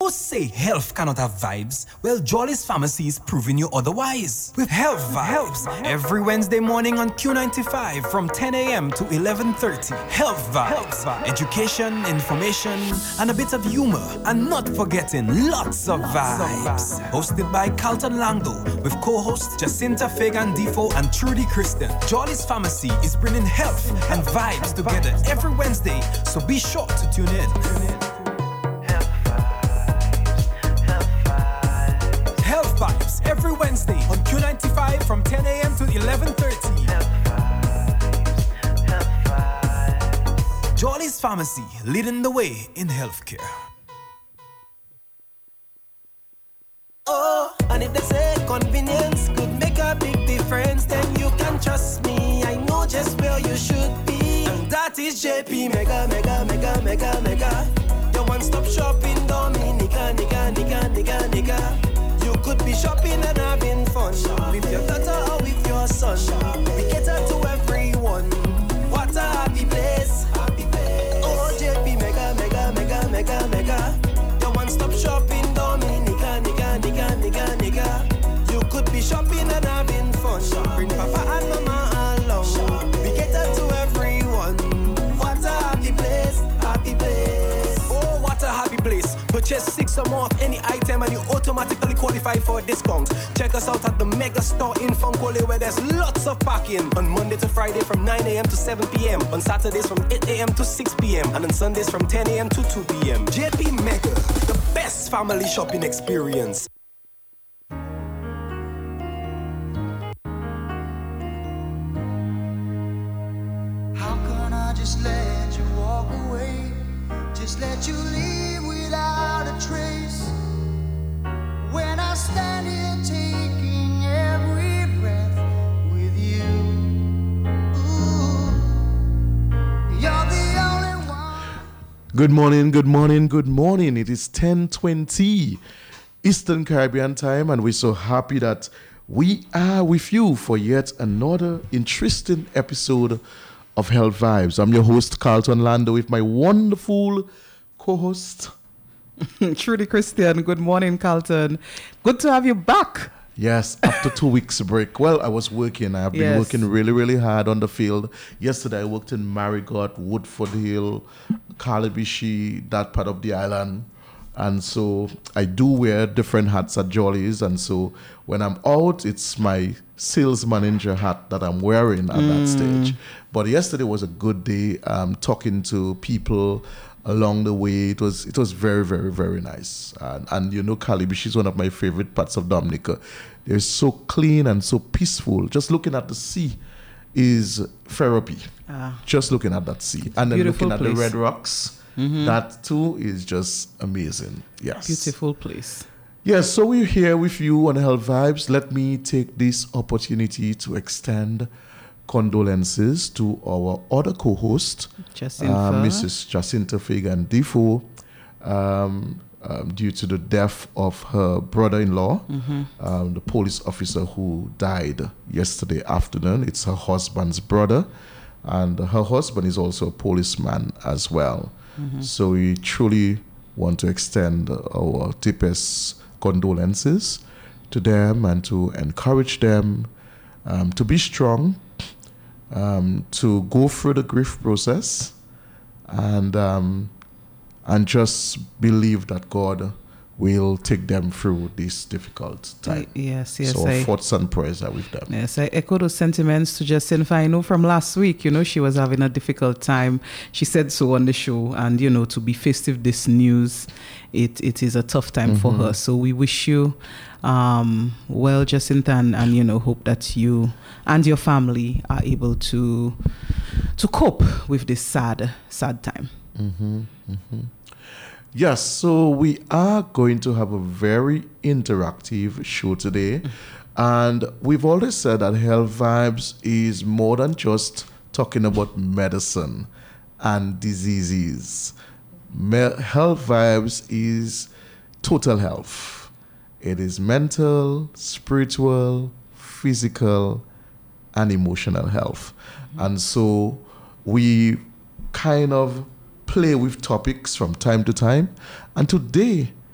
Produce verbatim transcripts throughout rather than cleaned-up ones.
Those say health cannot have vibes. Well, Jolly's Pharmacy is proving you otherwise. With Health Vibes, every Wednesday morning on Q ninety-five from ten a.m. to eleven thirty. Health Vibes, education, information, and a bit of humor. And not forgetting lots of vibes. Hosted by Carlton Langdo with co-hosts Jacinta Fagan Defo and Trudy Christian. Jolly's Pharmacy is bringing health and vibes together every Wednesday, so be sure to tune in. Health Vibes every Wednesday on Q ninety-five from ten a.m. to eleven thirty. Jolly's Pharmacy, leading the way in healthcare. Oh, and if they say convenience could make a big difference, then you can trust me. I know just where you should be. And that is J P Mega, Mega, Mega, Mega, Mega. Your one-stop shopping, Dominica, nigga, nigga, nigga, nigga. You could be shopping and having fun with your daughter or with your son. We cater to everyone. What a happy place. Happy place. Oh, J P Mega, Mega, Mega, Mega, Mega. Your one-stop shopping, Dominica, nigga, nigga, nigga, nigga. You could be shopping and having fun. Bring papa and mama along. We cater to everyone. What a happy place, happy place. Oh, what a happy place. Purchase six or more of any item and you automatically qualify for a discount. Check us out at the Mega Store in Funkole where there's lots of parking. On Monday to Friday from nine a.m. to seven p.m. On Saturdays from eight a.m. to six p.m. And on Sundays from ten a.m. to two p.m. J P Mega, the best family shopping experience. How can I just let you walk away? Just let you leave without a trace. When I stand here taking every breath with you. Ooh, you're the only one. Good morning, good morning, good morning. It is ten twenty Eastern Caribbean time, and we're so happy that we are with you for yet another interesting episode of Health Vibes. I'm your host, Carlton Lando, with my wonderful co-host, Trudy Christian. Good morning, Carlton. Good to have you back. Yes, after two weeks break. Well, I was working. I have been Yes. working really, really hard on the field. Yesterday, I worked in Marigot, Woodford Hill, Calabishi, that part of the island. And so I do wear different hats at Jolly's. And so when I'm out, it's my sales manager hat that I'm wearing at Mm. that stage. But yesterday was a good day, um, talking to people along the way. It was it was very, very, very nice. And, and you know, Calabishi is one of my favorite parts of Dominica. They're so clean and so peaceful. Just looking at the sea is therapy. Ah. Just looking at that sea. And then Beautiful looking at place. the red rocks. Mm-hmm. That too is just amazing. Yes. Beautiful place. Yes, so we're here with you on Health Vibes. Let me take this opportunity to extend condolences to our other co-host, Jacinta. uh, Missus Jacinta Fagan Defo, um, um, due to the death of her brother-in-law, Mm-hmm. um, the police officer who died yesterday afternoon. It's her husband's brother, and her husband is also a policeman as well. Mm-hmm. So we truly want to extend our deepest condolences to them and to encourage them um, to be strong, um, to go through the grief process, and um, and just believe that God will take them through this difficult time. I- yes, yes, So our I- thoughts and prayers are with them. Yes, I echo those sentiments to Jacinta. I know from last week, you know, she was having a difficult time. She said so on the show. And, you know, to be faced with this news, it, it is a tough time for her. So we wish you um, well, Jacinta, and, and, you know, hope that you and your family are able to to cope with this sad, sad time. Mm-hmm, mm-hmm. Yes, so we are going to have a very interactive show today. And we've always said that Health Vibes is more than just talking about medicine and diseases. Me- health Vibes is total health. It is mental, spiritual, physical, and emotional health. Mm-hmm. And so we kind of play with topics from time to time. And today,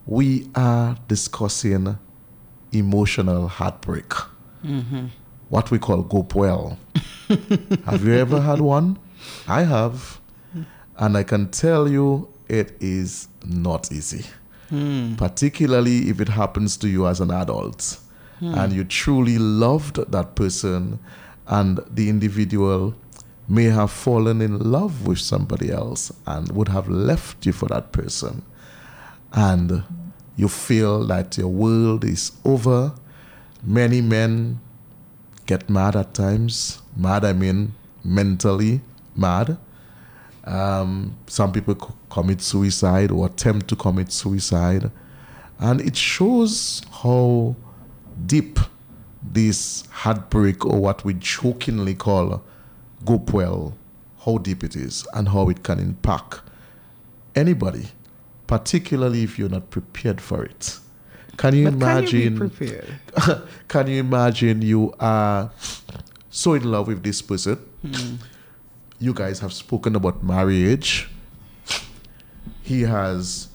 we are discussing emotional heartbreak. Mm-hmm. What we call gope well. Have you ever had one? I have. And I can tell you it is not easy. Mm. Particularly if it happens to you as an adult. Mm. And you truly loved that person and the individual may have fallen in love with somebody else and would have left you for that person. And you feel that your world is over. Many men get mad at times. Mad, I mean mentally mad. Um, some people c- commit suicide or attempt to commit suicide. And it shows how deep this heartbreak, or what we jokingly call gope well, how deep it is and how it can impact anybody, particularly if you're not prepared for it. Can you but imagine? Can you be prepared? Can you imagine you are so in love with this person? Hmm. You guys have spoken about marriage. He has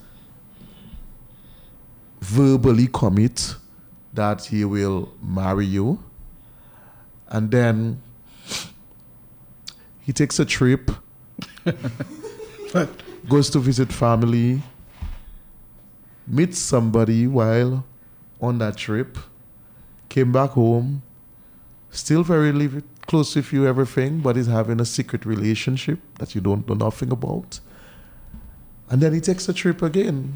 verbally commit that he will marry you. And then he takes a trip, goes to visit family, meets somebody while on that trip, came back home, still very live close with you, everything, but is having a secret relationship that you don't know nothing about. And then he takes a trip again.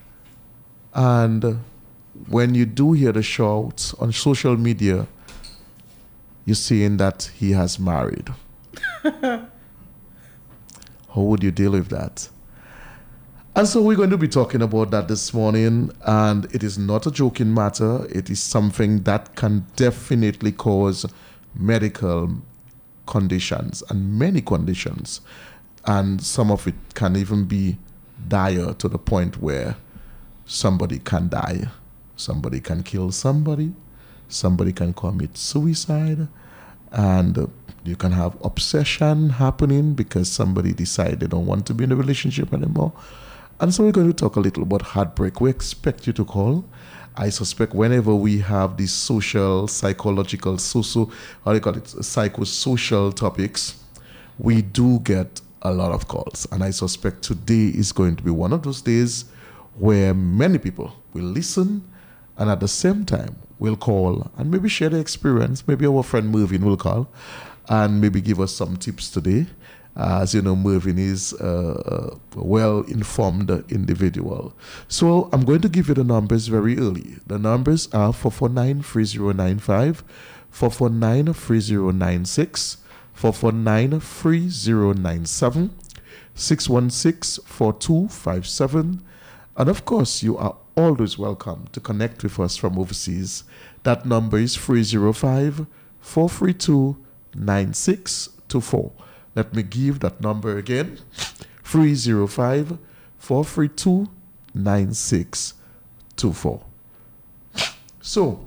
And when you do hear the shouts on social media, you're seeing that he has married. How would you deal with that? And so we're going to be talking about that this morning, and it is not a joking matter. It is something that can definitely cause medical conditions and many conditions, and some of it can even be dire to the point where somebody can die, somebody can kill somebody, somebody can commit suicide, and you can have obsession happening because somebody decided they don't want to be in a relationship anymore. And so we're going to talk a little about heartbreak. We expect you to call. I suspect whenever we have these social, psychological, social, how do you call it, psychosocial topics, we do get a lot of calls. And I suspect today is going to be one of those days where many people will listen and at the same time will call and maybe share their experience. Maybe our friend Mervyn will call and maybe give us some tips today. Uh, as you know, Mervyn is a well-informed individual. So I'm going to give you the numbers very early. The numbers are four four nine, three zero nine five, four four nine, three zero nine six, four four nine, three zero nine seven, six one six, four two five seven. And of course, you are always welcome to connect with us from overseas. That number is three zero five, four three two, nine six two four. Let me give that number again, three zero five, four three two, nine six two four. So,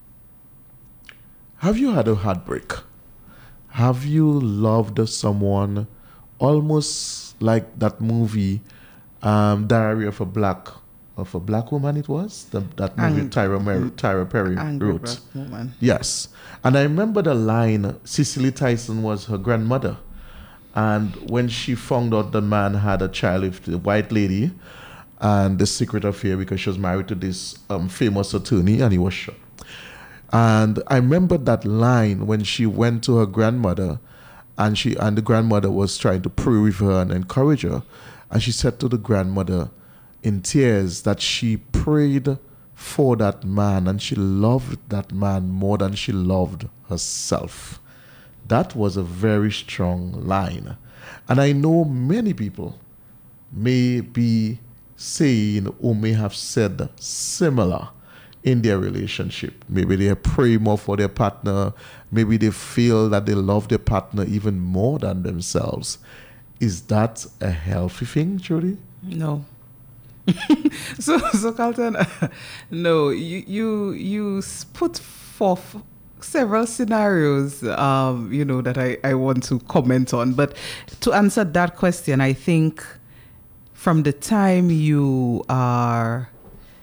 have you had a heartbreak? Have you loved someone almost like that movie, um, Diary of a Black of a Black Woman? It was the, that movie Ang- Tyra, Mer- Tyra Perry Angry wrote. Black Woman. Yes, and I remember the line. Cicely Tyson was her grandmother. And when she found out the man had a child with the white lady and the secret affair because she was married to this um, famous attorney and he was shot. And I remember that line when she went to her grandmother and she and the grandmother was trying to pray with her and encourage her. And she said to the grandmother in tears that she prayed for that man and she loved that man more than she loved herself. That was a very strong line. And I know many people may be saying or may have said similar in their relationship. Maybe they pray more for their partner. Maybe they feel that they love their partner even more than themselves. Is that a healthy thing, Judy? No. so, so Carlton, no, you, you, you put forth several scenarios, um, you know, that I, I want to comment on. But to answer that question, I think from the time you are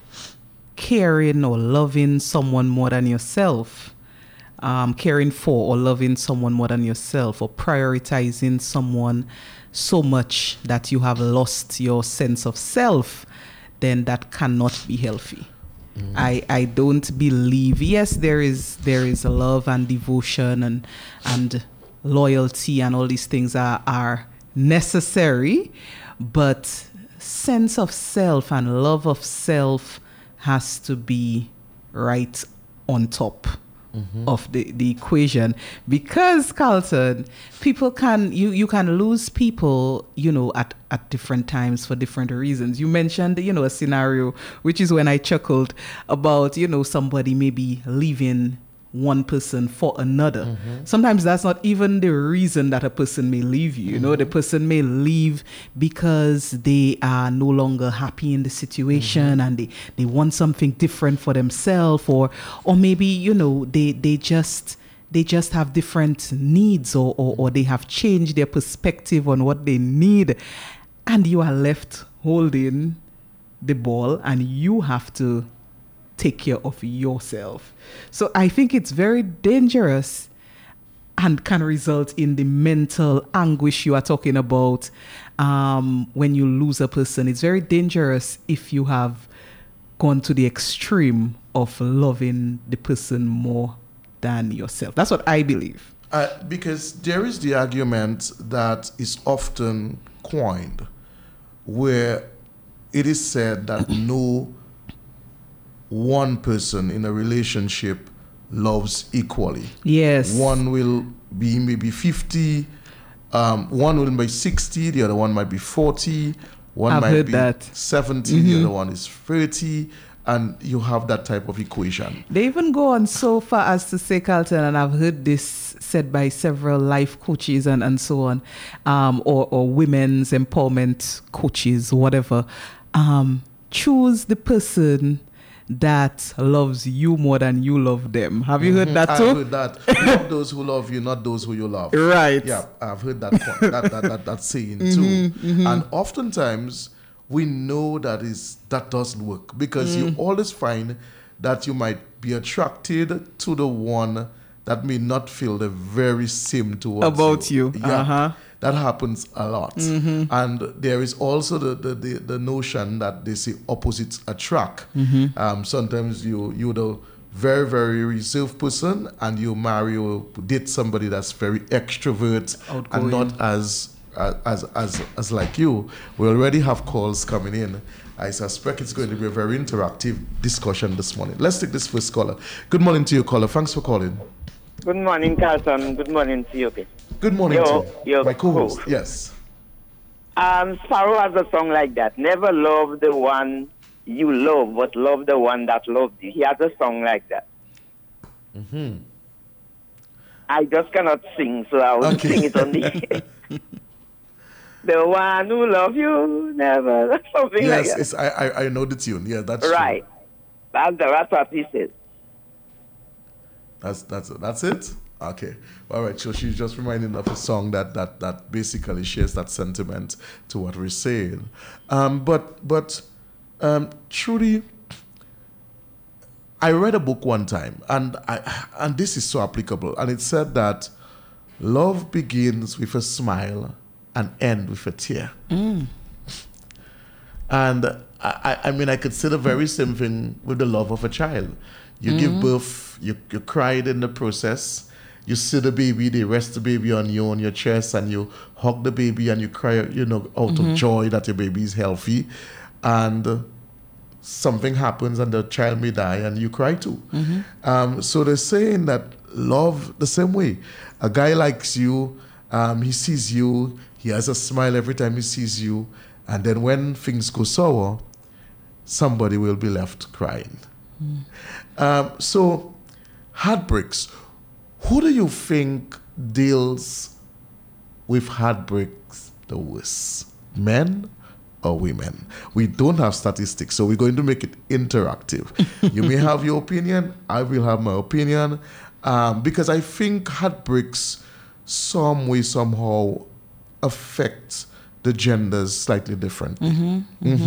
caring or loving someone more than yourself, um, caring for or loving someone more than yourself, or prioritizing someone so much that you have lost your sense of self, then that cannot be healthy. Mm. I, I don't believe, yes, there is there is love and devotion and and loyalty and all these things are, are necessary, but sense of self and love of self has to be right on top mm-hmm. of the, the equation, because Carlton, people can you you can lose people, you know, at at different times for different reasons. You mentioned, you know, a scenario, which is when I chuckled about, you know, somebody maybe leaving one person for another. Mm-hmm. Sometimes that's not even the reason that a person may leave you. You mm-hmm. know, the person may leave because they are no longer happy in the situation mm-hmm. and they, they want something different for themselves, or or maybe, you know, they they just they just have different needs, or, or or they have changed their perspective on what they need, and you are left holding the ball and you have to take care of yourself. So I think it's very dangerous and can result in the mental anguish you are talking about um, when you lose a person. It's very dangerous if you have gone to the extreme of loving the person more than yourself. That's what I believe. Uh, because there is the argument that is often coined where it is said that no one person in a relationship loves equally. Yes. One will be maybe fifty, um, one will be sixty, the other one might be forty, one I've might heard be that. seventy, mm-hmm. the other one is thirty, and you have that type of equation. They even go on so far as to say, Carlton, and I've heard this said by several life coaches and, and so on, um, or, or women's empowerment coaches, whatever, um, choose the person that loves you more than you love them. Have you mm-hmm. heard that too? I've heard that. Love those who love you, not those who you love. Right. Yeah, I've heard that point, that, that, that, that saying mm-hmm, too. Mm-hmm. And oftentimes, we know that is that doesn't work, because mm. you always find that you might be attracted to the one that may not feel the very same towards about you. you. Yeah. Uh-huh. That happens a lot. Mm-hmm. And there is also the, the, the, the notion that they say opposites attract. Mm-hmm. Um, sometimes you, you're the very, very reserved person and you marry or date somebody that's very extrovert outgoing and not as, as, as, as like you. We already have calls coming in. I suspect it's going to be a very interactive discussion this morning. Let's take this first caller. Good morning to you, caller. Thanks for calling. Good morning, Carlton. Good morning to you. Good morning yo, to you. My co-host, yes. Um, Sparrow has a song like that. Never love the one you love, but love the one that loved you. He has a song like that. Mm-hmm. I just cannot sing, so I will okay. sing it on the air. The one who loves you, never. Something yes, like that. Yes, I, I, I know the tune. Yeah, that's right. True. That's, the, that's what he says. That's that's that's it. Okay, all right. So she's just reminding of a song that that that basically shares that sentiment to what we're saying. Um, but but um, truly, I read a book one time, and I and this is so applicable. And it said that love begins with a smile and ends with a tear. Mm. And I, I mean, I could say the very same thing with the love of a child. You mm-hmm. give birth, you, you cried in the process, you see the baby, they rest the baby on you, on your chest, and you hug the baby and you cry, you know, out mm-hmm. of joy that your baby is healthy. And something happens and the child may die and you cry too. Mm-hmm. Um, so they're saying that love the same way. A guy likes you, um, he sees you, he has a smile every time he sees you, and then when things go sour, somebody will be left crying. Mm. Um, so, heartbreaks. Who do you think deals with heartbreaks the worst? Men or women? We don't have statistics, so we're going to make it interactive. You may have your opinion, I will have my opinion, um, because I think heartbreaks some way, somehow affect the genders slightly differently. Mm-hmm, mm-hmm. Mm-hmm.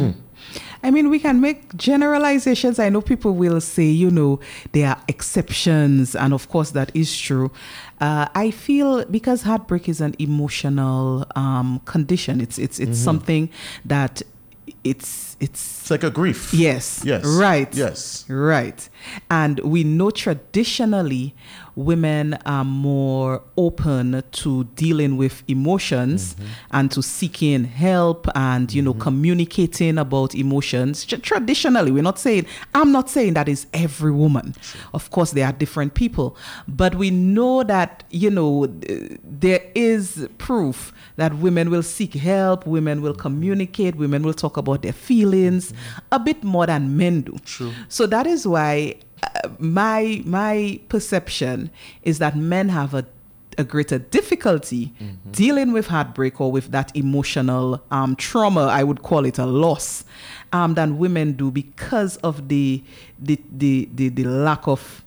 I mean, we can make generalizations. I know people will say, you know, there are exceptions, and of course that is true. Uh, I feel because heartbreak is an emotional um, condition. It's it's it's mm-hmm. something that it's it's it's like a grief. Yes. Yes. Right. Yes. Right. And we know traditionally women are more open to dealing with emotions mm-hmm. and to seeking help and, you know, mm-hmm. communicating about emotions. Tr- traditionally, we're not saying, I'm not saying that is every woman. Sure. Of course, there are different people. But we know that, you know, there is proof that women will seek help, women will communicate, women will talk about their feelings mm-hmm. a bit more than men do. True. So that is why uh, my my perception is that men have a, a greater difficulty mm-hmm. dealing with heartbreak or with that emotional um, trauma, I would call it a loss, um, than women do because of the the the the, the lack of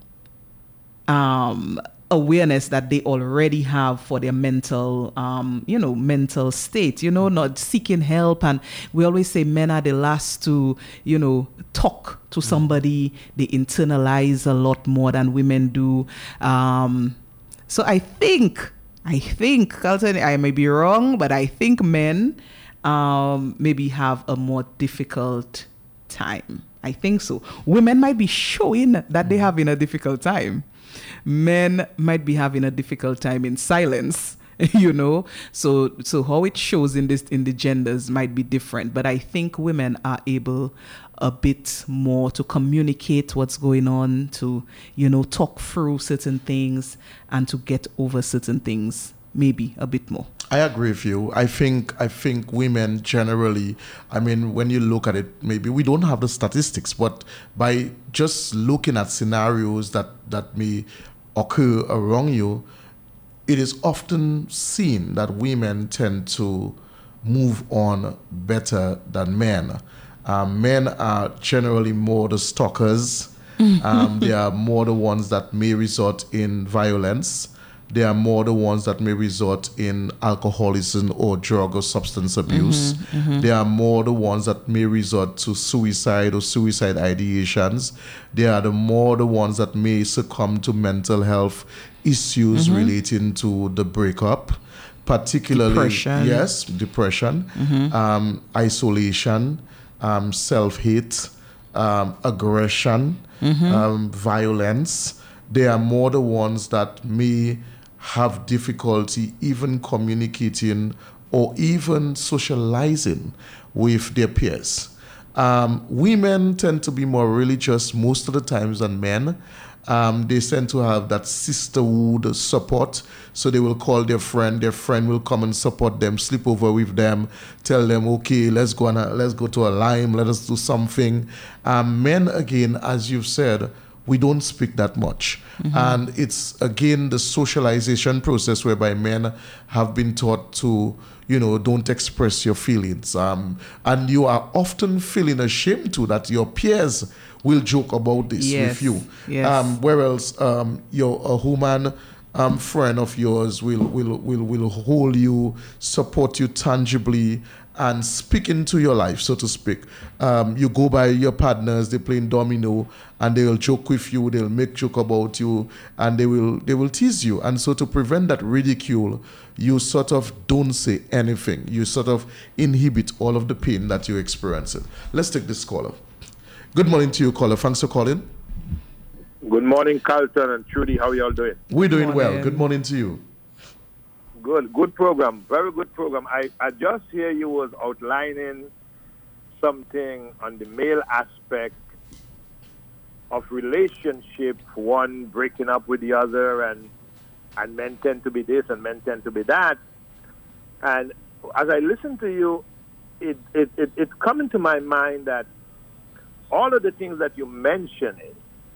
um awareness that they already have for their mental, um, you know, mental state, you know, not seeking help. And we always say men are the last to, you know, talk to somebody. They internalize a lot more than women do. Um, so I think, I think, Carlton, I may be wrong, but I think men um, maybe have a more difficult time. I think so. Women might be showing that they're having a difficult time. Men might be having a difficult time in silence, you know. So so how it shows in this in the genders might be different. But I think women are able a bit more to communicate what's going on, to, you know, talk through certain things and to get over certain things maybe a bit more. I agree with you. I think I think women generally, I mean, when you look at it, maybe we don't have the statistics, but by just looking at scenarios that, that may occur around you, it is often seen that women tend to move on better than men. Um, men are generally more the stalkers. Um, they are more the ones that may resort in violence. They are more the ones that may resort in alcoholism or drug or substance abuse. Mm-hmm, mm-hmm. They are more the ones that may resort to suicide or suicide ideations. They are the more the ones that may succumb to mental health issues mm-hmm. relating to the breakup, particularly depression. Yes, depression, mm-hmm. um, isolation, um, self-hate, um, aggression, mm-hmm. um, violence. They are more the ones that may have difficulty even communicating or even socializing with their peers. Um, women tend to be more religious most of the times than men. Um, they tend to have that sisterhood support. So they will call their friend. Their friend will come and support them, sleep over with them, tell them, okay, let's go on a, let's go to a lime, let us do something. Um, men, again, as you've said, we don't speak that much. Mm-hmm. And it's, again, the socialization process whereby men have been taught to, you know, don't express your feelings. Um, and you are often feeling ashamed to that your peers will joke about this yes. with you. Yes. Um, whereas um, your a human um, friend of yours will, will, will, will hold you, support you tangibly, and speak into your life, so to speak. Um, you go by your partners, they're playing domino, and they will joke with you, they'll make joke about you, and they will they will tease you. And so to prevent that ridicule, you sort of don't say anything. You sort of inhibit all of the pain that you're experiencing. Let's take this caller. Good morning to you, caller. Thanks for calling. Good morning, Carlton and Trudy. How are you all doing? We're doing well. Good morning to you. Good, good program. Very good program. I, I just hear you was outlining something on the male aspect of relationship, one breaking up with the other, and and men tend to be this and men tend to be that. And as I listen to you, it, it, it it's coming to my mind that all of the things that you mentioning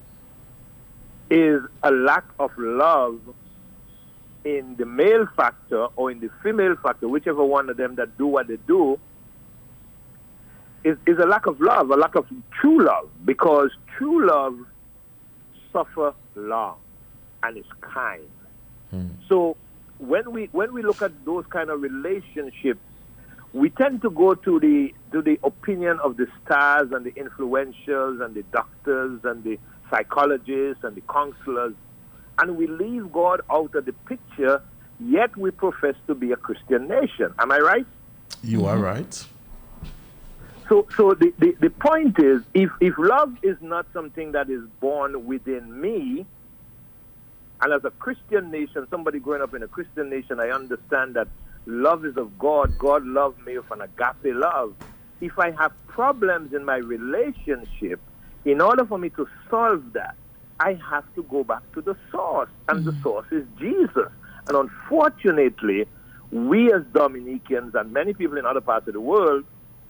is a lack of love in the male factor or in the female factor, whichever one of them that do what they do, is, is a lack of love, a lack of true love, because true love suffer long and is kind. Hmm. So when we when we look at those kind of relationships we tend to go to the to the opinion of the stars and the influentials and the doctors and the psychologists and the counselors, and we leave God out of the picture, yet we profess to be a Christian nation. Am I right? You mm-hmm. are right. So so the, the, the point is, if, if love is not something that is born within me, and as a Christian nation, somebody growing up in a Christian nation, I understand that love is of God. God loved me with an agape love. If I have problems in my relationship, in order for me to solve that, I have to go back to the source, and mm-hmm. the source is Jesus. And unfortunately, we as Dominicans and many people in other parts of the world,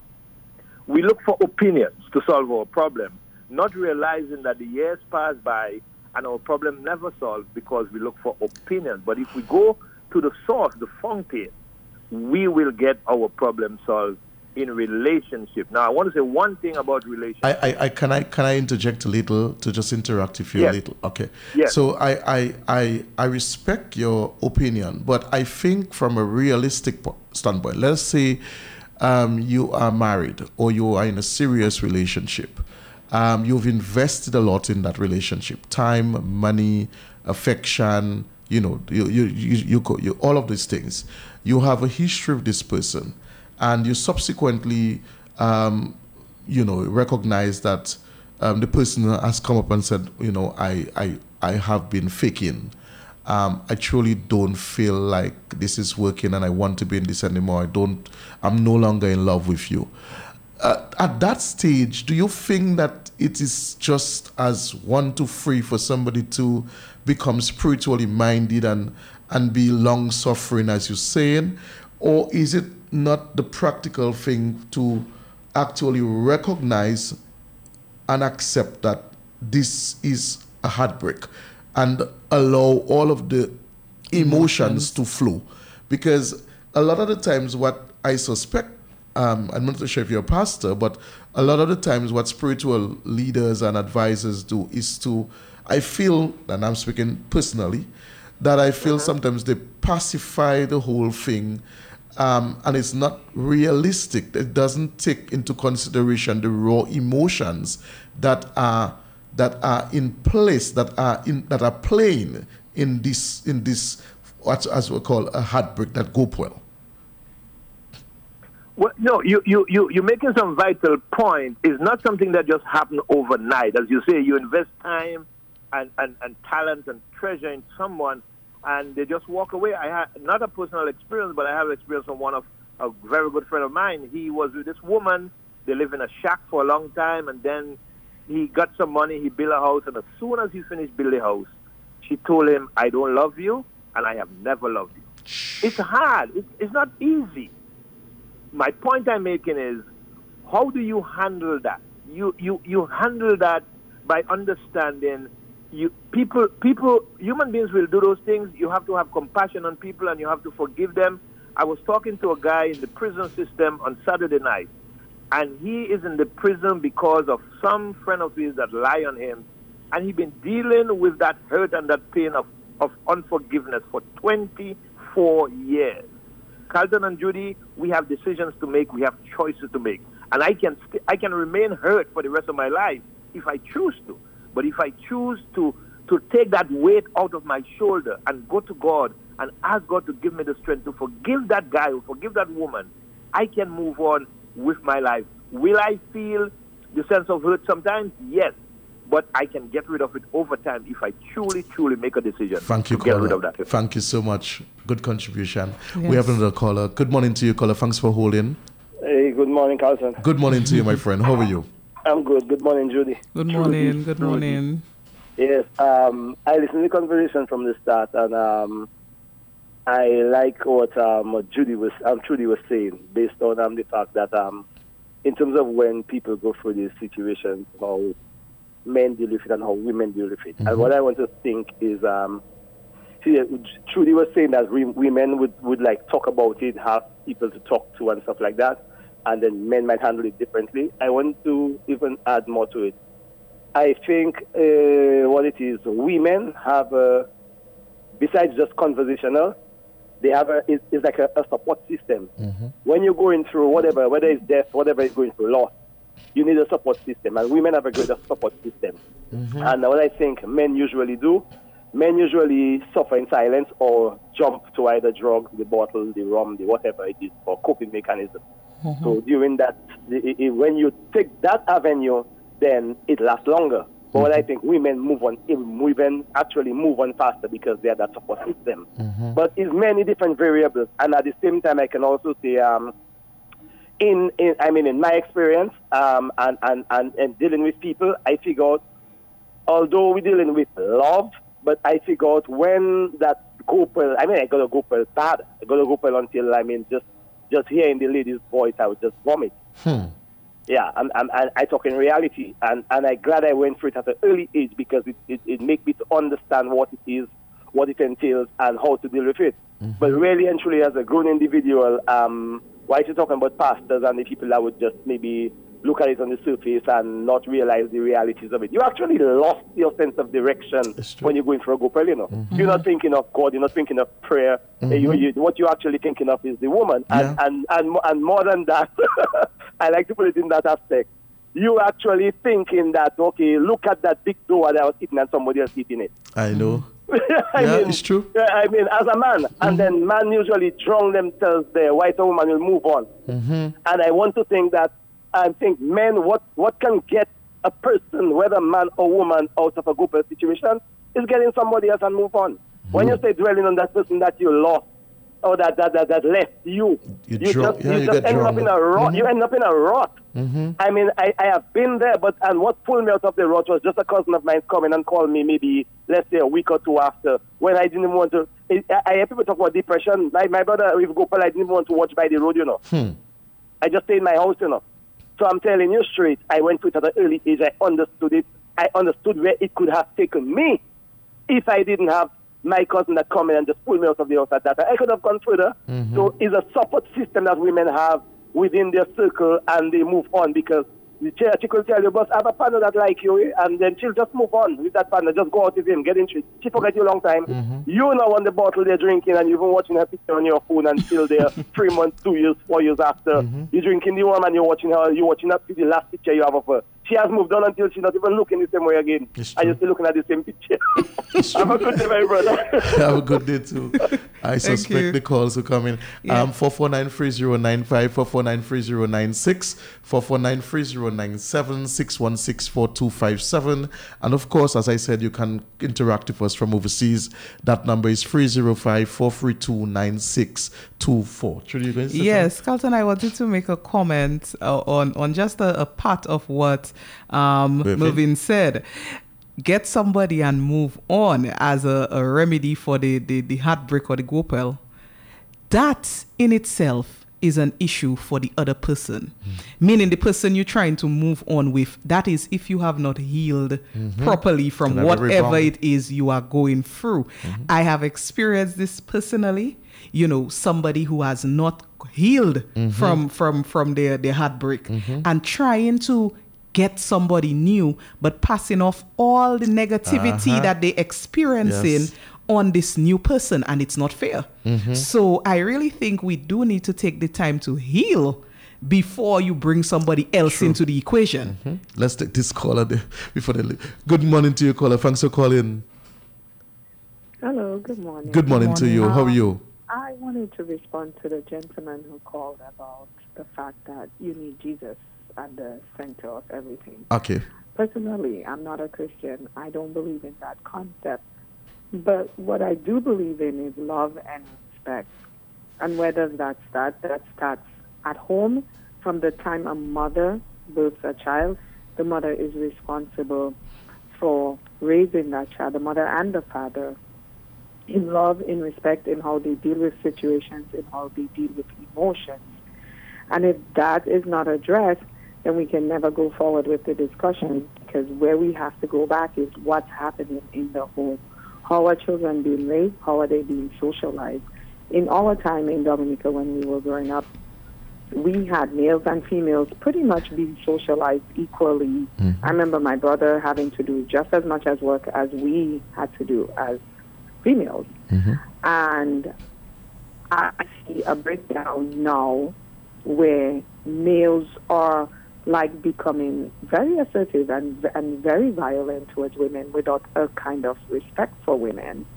we look for opinions to solve our problem, not realizing that the years pass by and our problem never solved because we look for opinions. But if we go to the source, the fountain, we will get our problem solved in relationship. Now, I want to say one thing about relationship. I, I, I can I can I interject a little to just interrupt if you yes. a little? Okay. Yes. So I, I I I respect your opinion, but I think from a realistic standpoint, let's say um, you are married or you are in a serious relationship. Um, you've invested a lot in that relationship, time, money, affection. You know, you you you, you, you, you all of these things. You have a history of this person. And you subsequently, um, you know, recognize that um, the person has come up and said, you know, I, I, I have been faking. Um, I truly don't feel like this is working, and I want to be in this anymore. I don't. I'm no longer in love with you. Uh, at that stage, do you think that it is just as one to free for somebody to become spiritually minded and and be long suffering, as you're saying, or is it not the practical thing to actually recognize and accept that this is a heartbreak and allow all of the emotions to flow? Because a lot of the times what I suspect, um, I'm not sure if you're a pastor, but a lot of the times what spiritual leaders and advisors do is to, I feel, and I'm speaking personally, that I feel uh-huh. sometimes they pacify the whole thing. Um, and it's not realistic. It doesn't take into consideration the raw emotions that are that are in place, that are in that are playing in this in this what as we call a heartbreak that go well. Well, no, you you you you're making some vital point. It's not something that just happened overnight. As you say, you invest time and, and, and talent and treasure in someone, and they just walk away. I had not a personal experience, but I have experience from one of a very good friend of mine. He was with this woman. They lived in a shack for a long time, and then he got some money. He built a house, and as soon as he finished building the house, she told him, "I don't love you, and I have never loved you." It's hard. It's, it's not easy. My point I'm making is, how do you handle that? You you you handle that by understanding. You people people human beings will do those things. You have to have compassion on people, and you have to forgive them. I was talking to a guy in the prison system on Saturday night, and he is in the prison because of some friend of his that lie on him, and he's been dealing with that hurt and that pain of, of unforgiveness for twenty-four years. Carlton and Judy, we have decisions to make. We have choices to make, and I can st- I can remain hurt for the rest of my life if I choose to. But if I choose to, to take that weight out of my shoulder and go to God and ask God to give me the strength to forgive that guy or forgive that woman, I can move on with my life. Will I feel the sense of hurt sometimes? Yes. But I can get rid of it over time if I truly, truly make a decision Thank you, to get caller. rid of that. Thank you so much. Good contribution. Yes. We have another caller. Good morning to you, caller. Thanks for holding. Hey, good morning, Carlton. Good morning to you, my friend. How are you? I'm good. Good morning, Judy. Good morning. Judy. Good morning. Yes, um, I listened to the conversation from the start, and um, I like what um, Judy was, um, Judy was saying, based on um, the fact that um, in terms of when people go through these situations, how men deal with it and how women deal with it. Mm-hmm. And what I want to think is, um, see, Judy was saying that we, women would, would like talk about it, have people to talk to and stuff like that, and then men might handle it differently. I want to even add more to it. I think uh, what it is, women have, uh, besides just conversational, they have a, it's, it's like a, a support system. Mm-hmm. When you're going through whatever, whether it's death, whatever is going through loss, you need a support system. And women have a greater support system. Mm-hmm. And what I think men usually do, men usually suffer in silence or jump to either drugs, the bottle, the rum, the whatever it is, for coping mechanism. Mm-hmm. So during that, it, it, when you take that avenue, then it lasts longer. But what I think women move on, women actually move on faster because they have that support system. Mm-hmm. But it's many different variables. And at the same time, I can also say, um, in, in I mean, in my experience um, and, and, and, and dealing with people, I figure out, although we're dealing with love, but I figure out when that gopal, I mean, I got a gopal bad. I got a gopal until, I mean, just just hearing the lady's voice, I would just vomit. Hmm. Yeah, I'm, I'm, I, I talk in reality, and, and I'm glad I went through it at an early age because it, it, it makes me to understand what it is, what it entails, and how to deal with it. Mm-hmm. But really and truly, as a grown individual, um, why are you talking about pastors and the people that would just maybe look at it on the surface and not realize the realities of it? You actually lost your sense of direction when you're going for a gopal, you know. Mm-hmm. You're not thinking of God, you're not thinking of prayer. Mm-hmm. You, you, what you're actually thinking of is the woman. Yeah. And, and, and, and more than that, I like to put it in that aspect. You actually thinking that, okay, look at that big door that I was eating and somebody else eating it. I know. I yeah, mean, it's true. I mean, as a man, mm-hmm. and then man usually drown themselves there. White woman will move on. Mm-hmm. And I want to think that, I think men, what, what can get a person, whether man or woman, out of a group situation is getting somebody else and move on. Mm-hmm. When you stay dwelling on that person that you lost, or that that, that, that left you, you, you draw, just, yeah, you you just end up in a rot. Mm-hmm. You end up in a rot. Mm-hmm. I mean, I, I have been there, but and what pulled me out of the rot was just a cousin of mine coming and called me maybe, let's say, a week or two after, when I didn't want to. It, I, I hear people talk about depression. My, my brother, with Gopal, I didn't want to watch by the road, you know. Hmm. I just stayed in my house, you know. So I'm telling you straight, I went through it at an early age. I understood it. I understood where it could have taken me if I didn't have my cousin that come in and just pull me out of the house at that time. I could have gone further. Mm-hmm. So it's a support system that women have within their circle, and they move on because the she could tell you, boss, I have a partner that like you, and then she'll just move on with that partner, just go out with him, get into it. She forget you a long time. Mm-hmm. You know on the bottle they're drinking, and you've been watching her picture on your phone until they're three months, two years, four years after. Mm-hmm. You're drinking the woman, you're watching her, you're watching up to the last picture you have of her. She has moved on until she's not even looking the same way again. And you're still looking at the same picture. Have a good day, my brother. Have a good day, too. I suspect you. the calls will come in. Yeah. Um, four four nine three zero nine five, four four nine three zero nine six, four four nine three zero nine seven, six one six four two five seven. And of course, as I said, you can interact with us from overseas. That number is three zero five, four three two, nine six two four. Trudy, you going to say Yes, something? Carlton, I wanted to make a comment uh, on, on just a, a part of what um, Melvin said. Get somebody and move on as a, a remedy for the, the, the heartbreak or the gopal. That in itself is an issue for the other person. Mm. Meaning the person you're trying to move on with, that is if you have not healed mm-hmm. properly from whatever it is you are going through. Mm-hmm. I have experienced this personally. You know, somebody who has not healed mm-hmm. from, from, from their, their heartbreak mm-hmm. and trying to get somebody new, but passing off all the negativity uh-huh. that they experiencing yes. on this new person, and it's not fair. Mm-hmm. So I really think we do need to take the time to heal before you bring somebody else True. Into the equation. Mm-hmm. Let's take this caller there before they leave. Good morning to you, caller. Thanks for calling. Hello, good morning. Good morning, good morning. to you. Um, How are you? I wanted to respond to the gentleman who called about the fact that you need Jesus at the center of everything. Okay. Personally, I'm not a Christian. I don't believe in that concept. But what I do believe in is love and respect. And where does that start? That starts at home. From the time a mother births a child, the mother is responsible for raising that child, the mother and the father, in love, in respect, in how they deal with situations, in how they deal with emotions. And if that is not addressed, then we can never go forward with the discussion, because where we have to go back is what's happening in the home. How are children being raised? How are they being socialized? In our time in Dominica, when we were growing up, we had males and females pretty much being socialized equally. Mm-hmm. I remember my brother having to do just as much as work as we had to do as females. Mm-hmm. And I see a breakdown now where males are like becoming very assertive and and very violent towards women without a kind of respect for women.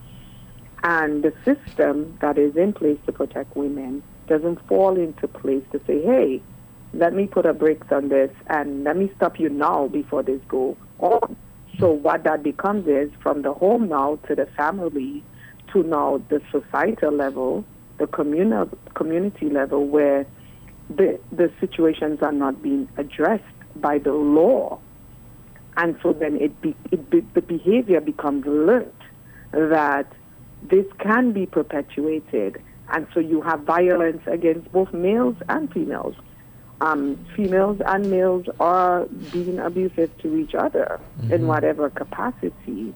And the system that is in place to protect women doesn't fall into place to say, hey, let me put a brakes on this and let me stop you now before this go on. So what that becomes is from the home now to the family to now the societal level, the communal community level, where the the situations are not being addressed by the law. And so then it, be, it be, the behavior becomes learned that this can be perpetuated. And so you have violence against both males and females. Um, females and males are being abusive to each other mm-hmm. in whatever capacity.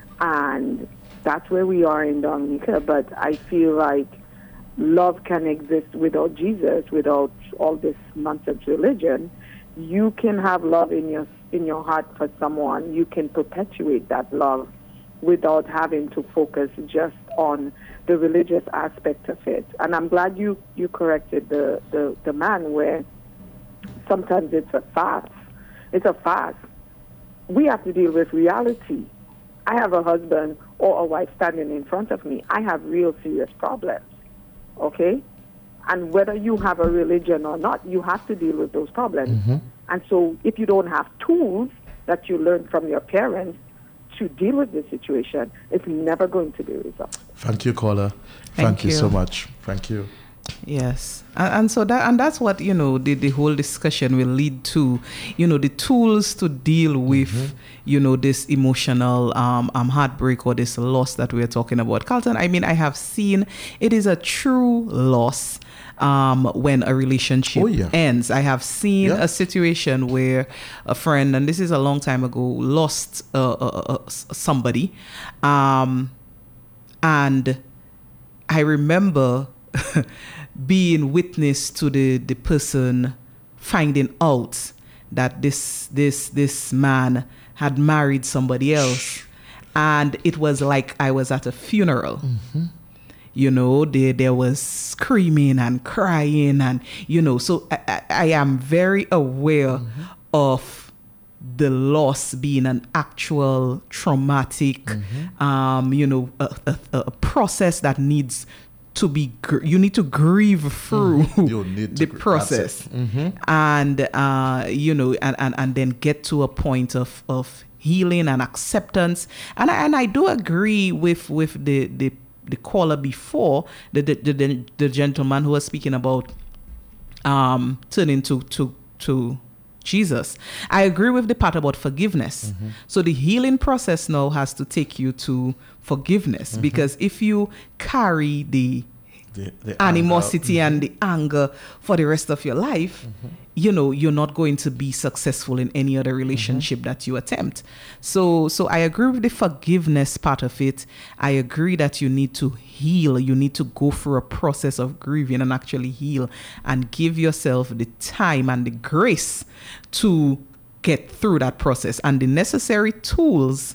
And that's where we are in Dominica. But I feel like love can exist without Jesus, without all this nonsense religion. You can have love in your in your heart for someone. You can perpetuate that love without having to focus just on the religious aspect of it. And I'm glad you, you corrected the, the, the man where sometimes it's a fast. It's a fast. We have to deal with reality. I have a husband or a wife standing in front of me. I have real serious problems, okay? And whether you have a religion or not, you have to deal with those problems. Mm-hmm. And so if you don't have tools that you learn from your parents to deal with the situation, it's never going to be resolved. Thank you, caller. Thank, Thank you. you so much. Thank you. Yes, and, and so that and that's what, you know, the, the whole discussion will lead to, you know, the tools to deal with, mm-hmm. you know, this emotional um, um heartbreak or this loss that we're talking about. Carlton, I mean, I have seen it is a true loss um, when a relationship oh, yeah. ends. I have seen yeah. a situation where a friend, and this is a long time ago, lost uh, uh, uh, somebody, um, and I remember being witness to the, the person finding out that this this this man had married somebody else, and it was like I was at a funeral. Mm-hmm. You know, there there was screaming and crying, and you know, so I, I, I am very aware mm-hmm. of the loss being an actual traumatic, mm-hmm. um, you know, a, a, a process that needs to be, gr- you need to grieve through mm-hmm. need the gr- process, mm-hmm. and uh, you know, and, and, and then get to a point of, of healing and acceptance. And I, and I do agree with with the the, the caller before, the the, the the gentleman who was speaking about um, turning to to to Jesus. I agree with the part about forgiveness. Mm-hmm. So the healing process now has to take you to forgiveness, mm-hmm. because if you carry the, the, the animosity anger, mm-hmm. and the anger for the rest of your life, mm-hmm. you know, you're not going to be successful in any other relationship mm-hmm. that you attempt. So, so I agree with the forgiveness part of it. I agree that you need to heal. You need to go through a process of grieving and actually heal and give yourself the time and the grace to get through that process. And the necessary tools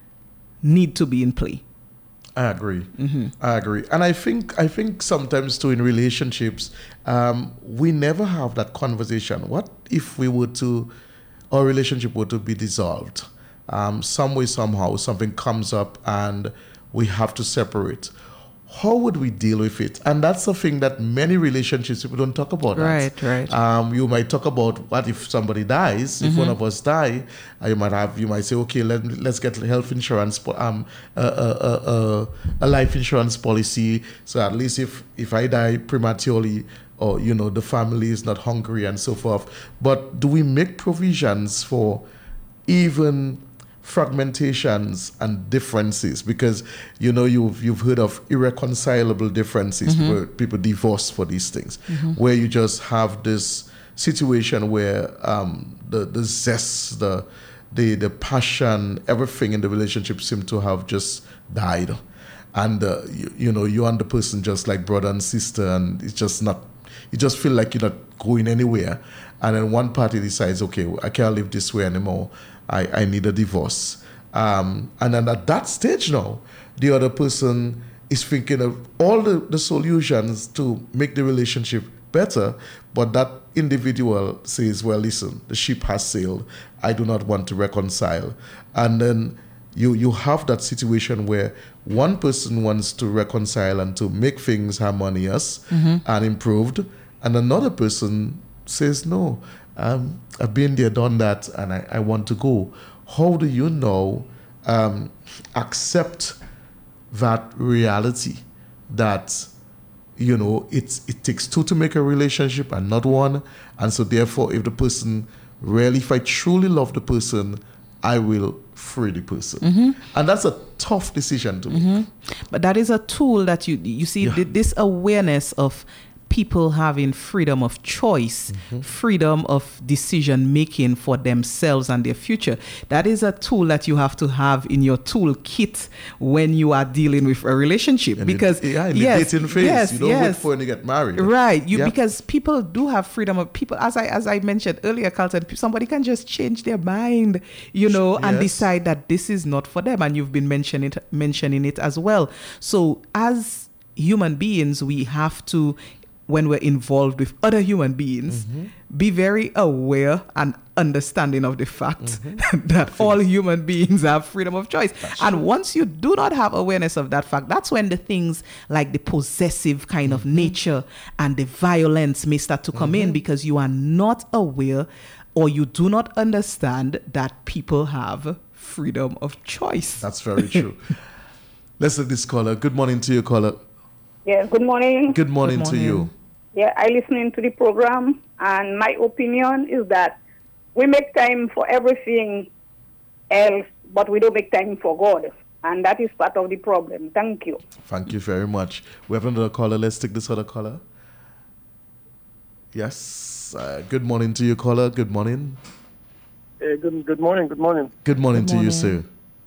need to be in play. I agree. Mm-hmm. I agree. And I think I think sometimes too in relationships, um, we never have that conversation. What if we were to, our relationship were to be dissolved? Um, some way, somehow, something comes up and we have to separate. How would we deal with it? And that's the thing that many relationships people don't talk about. Right, that. right. Um, you might talk about what if somebody dies, if mm-hmm. one of us die, uh, you might have, you might say, okay, let, let's get health insurance, um, a, a, a, a life insurance policy. So at least if, if I die prematurely, or, you know, the family is not hungry and so forth. But do we make provisions for even fragmentations and differences? Because, you know, you've you've heard of irreconcilable differences, mm-hmm. where people divorce for these things, mm-hmm. where you just have this situation where um, the the zest, the the the passion, everything in the relationship seem to have just died, and uh, you, you know, you and the person just like brother and sister, and it's just not. You just feel like you're not going anywhere, and then one party decides, okay, I can't live this way anymore. I, I need a divorce. Um, and then at that stage now, the other person is thinking of all the, the solutions to make the relationship better, but that individual says, well, listen, the ship has sailed. I do not want to reconcile. And then you, you have that situation where one person wants to reconcile and to make things harmonious mm-hmm. and improved, and another person says, no, um, I've been there, done that, and I, I want to go. How do you now um, accept that reality that, you know, it's it takes two to make a relationship and not one, and so therefore if the person really, if I truly love the person, I will free the person. Mm-hmm. And that's a tough decision to mm-hmm. make. But that is a tool that you you see yeah. th- this awareness of people having freedom of choice, mm-hmm. freedom of decision making for themselves and their future. That is a tool that you have to have in your toolkit when you are dealing with a relationship. And because in, yeah, in yes, the dating phase, yes, you don't yes. wait for when you get married. Right. You yeah. because people do have freedom of people, as I as I mentioned earlier, Carlton, somebody can just change their mind, you know, yes. and decide that this is not for them. And you've been mentioning it mentioning it as well. So as human beings, we have to, when we're involved with other human beings, mm-hmm. be very aware and understanding of the fact mm-hmm. that all human beings have freedom of choice. That's and true. Once you do not have awareness of that fact, that's when the things like the possessive kind mm-hmm. of nature and the violence may start to come mm-hmm. in, because you are not aware or you do not understand that people have freedom of choice. That's very true. Let's let this caller. Good morning to you, caller. Yeah, good morning. Good morning, good morning. to you. Yeah, I listen to the program, and my opinion is that we make time for everything else, but we don't make time for God. And that is part of the problem. Thank you. Thank you very much. We have another caller. Let's take this other caller. Yes. Uh, good morning to you, caller. Good morning. Hey, good, good morning. Good morning. Good morning good to morning. you, sir.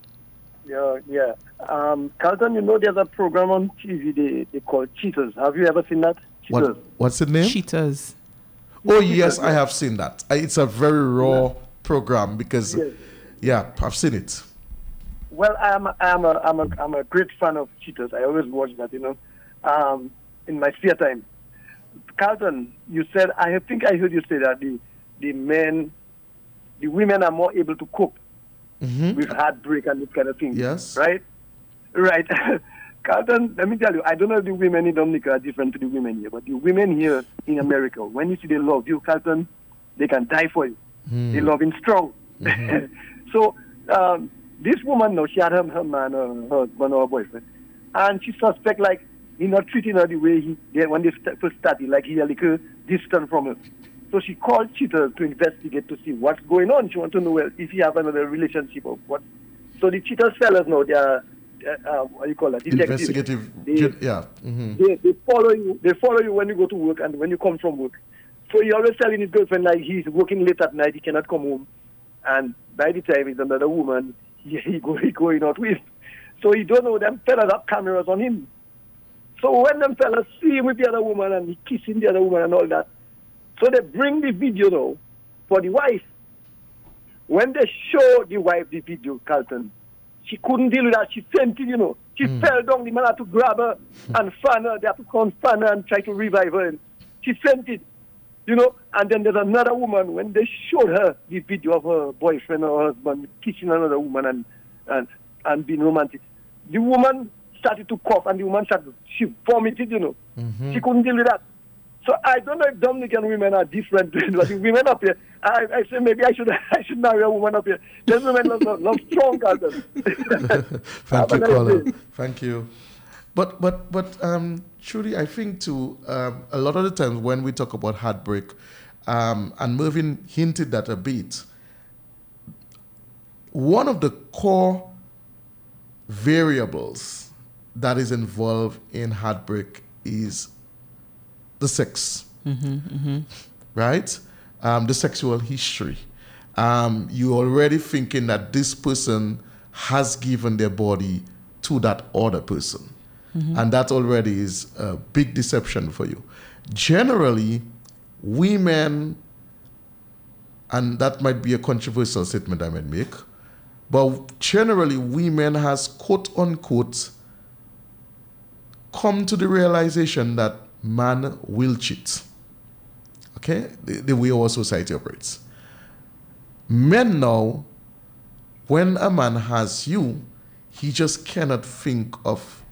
Yeah, yeah. Um, Carlton, you know there's a program on T V they, they call Cheaters. Have you ever seen that? Cheaters. What, what's the name? Cheaters. Oh, yes, I have seen that. It's a very raw yeah. program because, yes. yeah, I've seen it. Well, I'm a, I'm a, I'm a, I'm a great fan of Cheaters. I always watch that, you know, um, in my spare time. Carlton, you said, I think I heard you say that the, the men, the women are more able to cope mm-hmm. with heartbreak and this kind of thing. Yes. Right? Right. Carlton, let me tell you, I don't know if the women in Dominica are different to the women here, but the women here in America, when you see they love you, Carlton, they can die for you. Mm. They love him strong. Mm-hmm. So um, this woman now, she had her, her man, her husband or her boyfriend, and she suspect like he not treating her the way he did when they first started, like he a little distant from her. So she called Cheaters to investigate to see what's going on. She want to know well, if he have another relationship or what. So the Cheaters fellas now, they are Uh, uh, what do you call that? Detective. Investigative. They, yeah. Mm-hmm. they, they follow you. They follow you when you go to work and when you come from work. So he always telling his girlfriend like he's working late at night, he cannot come home, and by the time it's another woman he, he go he going out with. So he don't know them fellas have cameras on him. So when them fellas see him with the other woman and he kissing the other woman and all that, so they bring the video now for the wife. When they show the wife the video, Carlton, she couldn't deal with that. She fainted, you know. She mm. fell down. The man had to grab her and fan her. They had to come fan her and try to revive her. And she fainted, you know. And then there's another woman, when they showed her the video of her boyfriend or husband kissing another woman and, and, and being romantic, the woman started to cough and the woman started, she vomited, you know. Mm-hmm. She couldn't deal with that. So I don't know if Dominican women are different, but the women up here, I, I say maybe I should I should marry a woman up here. There's women love, love, love strong Carlton. Thank you, caller. Thank you. But but but um, truly, I think too um, a lot of the times when we talk about heartbreak, um, and Mervyn hinted that a bit. One of the core variables that is involved in heartbreak is the sex, mm-hmm, mm-hmm. right? Um, the sexual history. Um, you're already thinking that this person has given their body to that other person. Mm-hmm. And that already is a big deception for you. Generally, women, and that might be a controversial statement I might make, but generally women has quote unquote come to the realization that man will cheat. Okay? The, the way our society operates. Men now, when a man has you, he just cannot think of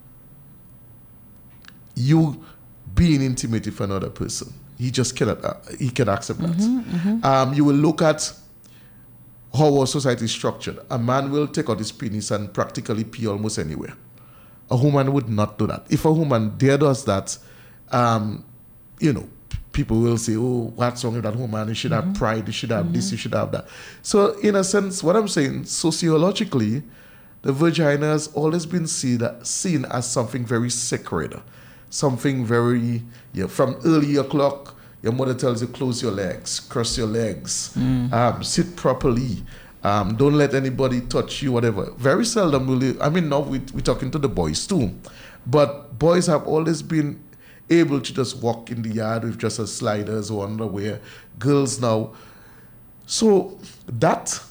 you being intimate with another person. He just cannot, uh, he can accept that. Mm-hmm, mm-hmm. Um, you will look at how our society is structured. A man will take out his penis and practically pee almost anywhere. A woman would not do that. If a woman dare does that, um, you know, people will say, oh, what's wrong with that woman? You should mm-hmm. have pride, you should have mm-hmm. this, you should have that. So in a sense, what I'm saying, sociologically, the vagina has always been seen, seen as something very sacred. Something very, yeah, from early o'clock, your mother tells you close your legs, cross your legs, mm. um, sit properly, um, don't let anybody touch you, whatever. Very seldom will you, I mean, now we, we're talking to the boys too, but boys have always been able to just walk in the yard with just a sliders or underwear. Girls now. So that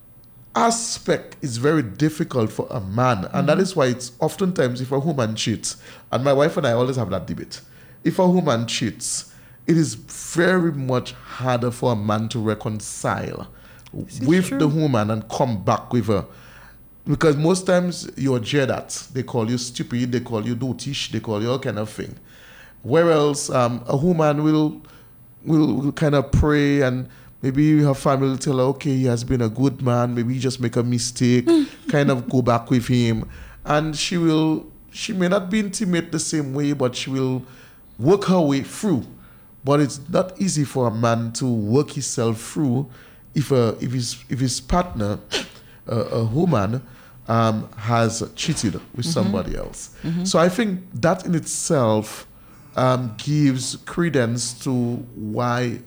aspect is very difficult for a man, and mm-hmm. that is why it's oftentimes if a woman cheats, and my wife and I always have that debate, if a woman cheats, it is very much harder for a man to reconcile with true? the woman and come back with her, because most times you're jeered at. They call you stupid, they call you dotish, they call you all kind of thing. Whereas um, a woman will, will will kind of pray, and maybe her family will tell her, okay, he has been a good man, maybe he just make a mistake, kind of go back with him. And she will, she may not be intimate the same way, but she will work her way through. But it's not easy for a man to work himself through if a, if his if his partner, uh, a woman, um, has cheated with mm-hmm. somebody else. Mm-hmm. So I think that in itself um, gives credence to why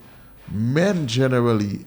men generally,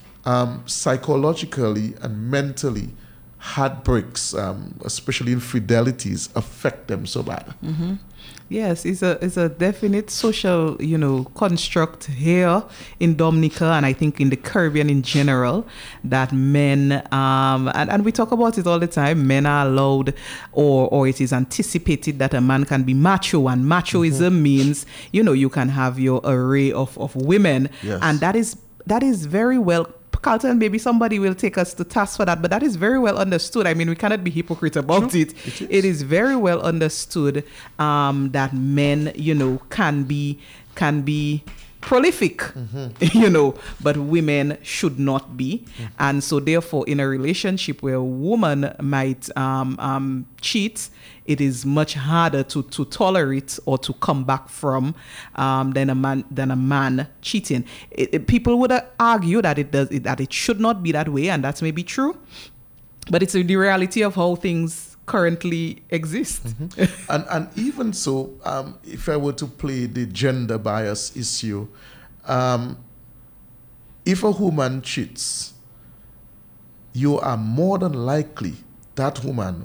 um, psychologically and mentally, heartbreaks, um, especially infidelities, affect them so bad. Mm-hmm. Yes, it's a it's a definite social, you know, construct here in Dominica, and I think in the Caribbean in general, that men um and, and we talk about it all the time. Men are allowed, or or it is anticipated that a man can be macho, and machoism mm-hmm. means, you know, you can have your array of of women, yes. and that is that is very well. Carlton, maybe somebody will take us to task for that, but that is very well understood. I mean, we cannot be hypocrite about True. it. It is. It is very well understood um, that men, you know, can be can be prolific, mm-hmm. you know, but women should not be. Mm-hmm. And so therefore, in a relationship where a woman might um, um, cheat, it is much harder to, to tolerate or to come back from um, than a man than a man cheating. It, it, people would argue that it does it, that it should not be that way, and that's maybe true, but it's the reality of how things currently exist. Mm-hmm. and and even so, um, if I were to play the gender bias issue, um, if a woman cheats, you are more than likely that woman,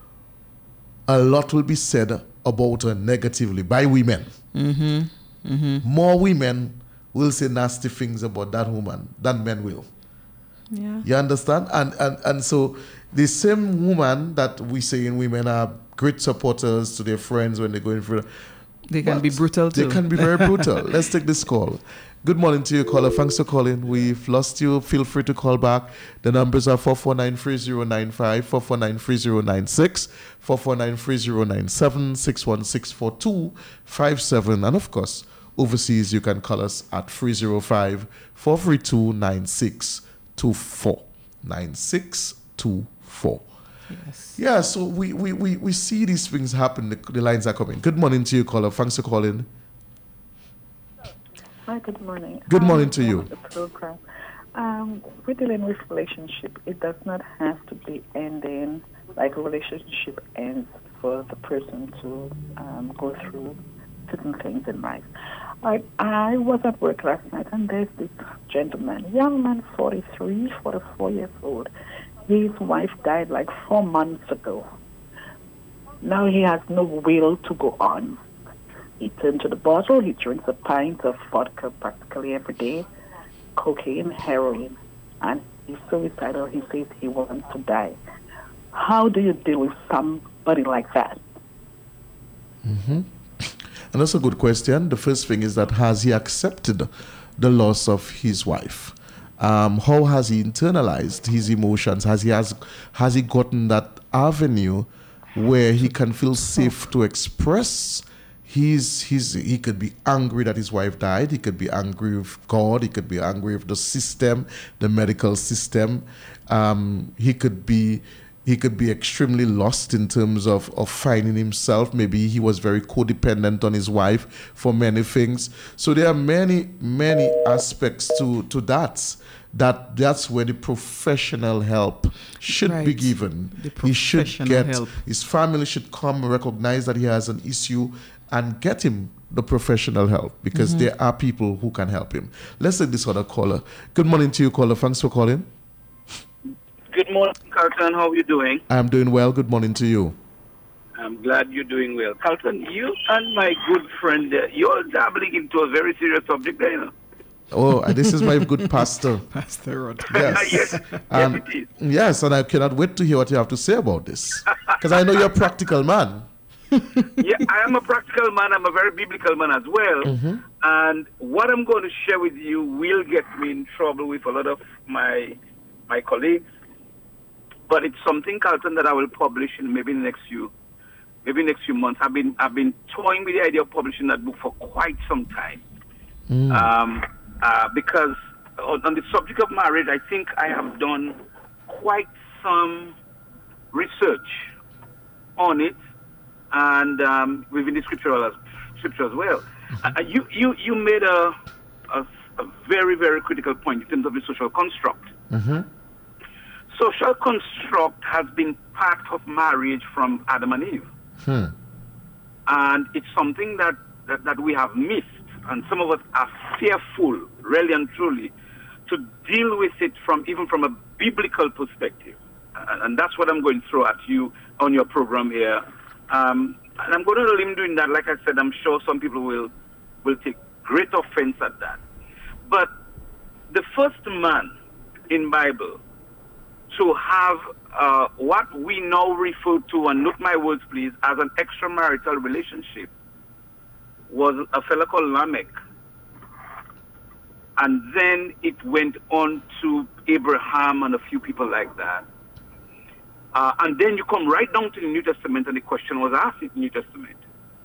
a lot will be said about her negatively by women. Mm-hmm. Mm-hmm. More women will say nasty things about that woman than men will. Yeah. You understand? And, and and so the same woman that we say in women are great supporters to their friends when they're going through. They can be brutal too. They can be very brutal. Let's take this call. Good morning to you, caller. Thanks for calling. We've lost you. Feel free to call back. The numbers are four four nine, three zero nine five, four four nine, three zero nine six, four four nine, three zero nine seven, six one six four two five seven. And of course, overseas, you can call us at three zero five, four three two, nine six two four. nine six two four. Yes. Yeah, so we, we, we, we see these things happen. The, the lines are coming. Good morning to you, caller. Thanks for calling. Hi, good morning. Good morning um, to you. The program. Um, we're dealing with relationship. It does not have to be ending, like a relationship ends for the person to um, go through certain things in life. I, I was at work last night, and there's this gentleman, young man, forty-three, forty-four years old. His wife died like four months ago. Now he has no will to go on. He turned to the bottle. He drinks a pint of vodka practically every day, cocaine, heroin, and he's suicidal. He says he wants to die. How do you deal with somebody like that? Mm-hmm. And that's a good question. The first thing is that has he accepted the loss of his wife? Um, how has he internalized his emotions? Has he has has he gotten that avenue where he can feel safe to express his his? He could be angry that his wife died. He could be angry with God. He could be angry with the system, the medical system. Um, he could be. He could be extremely lost in terms of, of finding himself. Maybe he was very codependent on his wife for many things. So there are many, many aspects to, to that. That that's where the professional help should Right. be given. The He should professional get help. his family should come, recognize that he has an issue, and get him the professional help, because Mhm. there are people who can help him. Let's take this other caller. Good morning to you, caller. Thanks for calling. Good morning, Carlton. How are you doing? I'm doing well. Good morning to you. I'm glad you're doing well. Carlton, you and my good friend, uh, you're dabbling into a very serious subject there, you know. Oh, and this is my good pastor. Pastor Rod. Yes. yes, Um, yes, it is. yes, and I cannot wait to hear what you have to say about this. Because I know you're a practical man. Yeah, I am a practical man. I'm a very biblical man as well. Mm-hmm. And what I'm going to share with you will get me in trouble with a lot of my my colleagues. But it's something, Carlton, that I will publish in maybe the next few, maybe next few months. I've been I've been toying with the idea of publishing that book for quite some time. Mm. Um, uh, because on, on the subject of marriage, I think I have done quite some research on it, and um, within the scripture as, scripture as well. Uh, you, you, you made a, a, a very, very critical point in terms of the social construct. Mm-hmm. Social construct has been part of marriage from Adam and Eve. Hmm. And it's something that, that, that we have missed. And some of us are fearful, really and truly, to deal with it from even from a biblical perspective. And, and that's what I'm going to throw at you on your program here. Um, and I'm going to limb doing that. Like I said, I'm sure some people will, will take great offense at that. But the first man in Bible to have uh, what we now refer to, and note my words please, as an extramarital relationship was a fellow called Lamech. And then it went on to Abraham and a few people like that. Uh, and then you come right down to the New Testament, and the question was asked in the New Testament.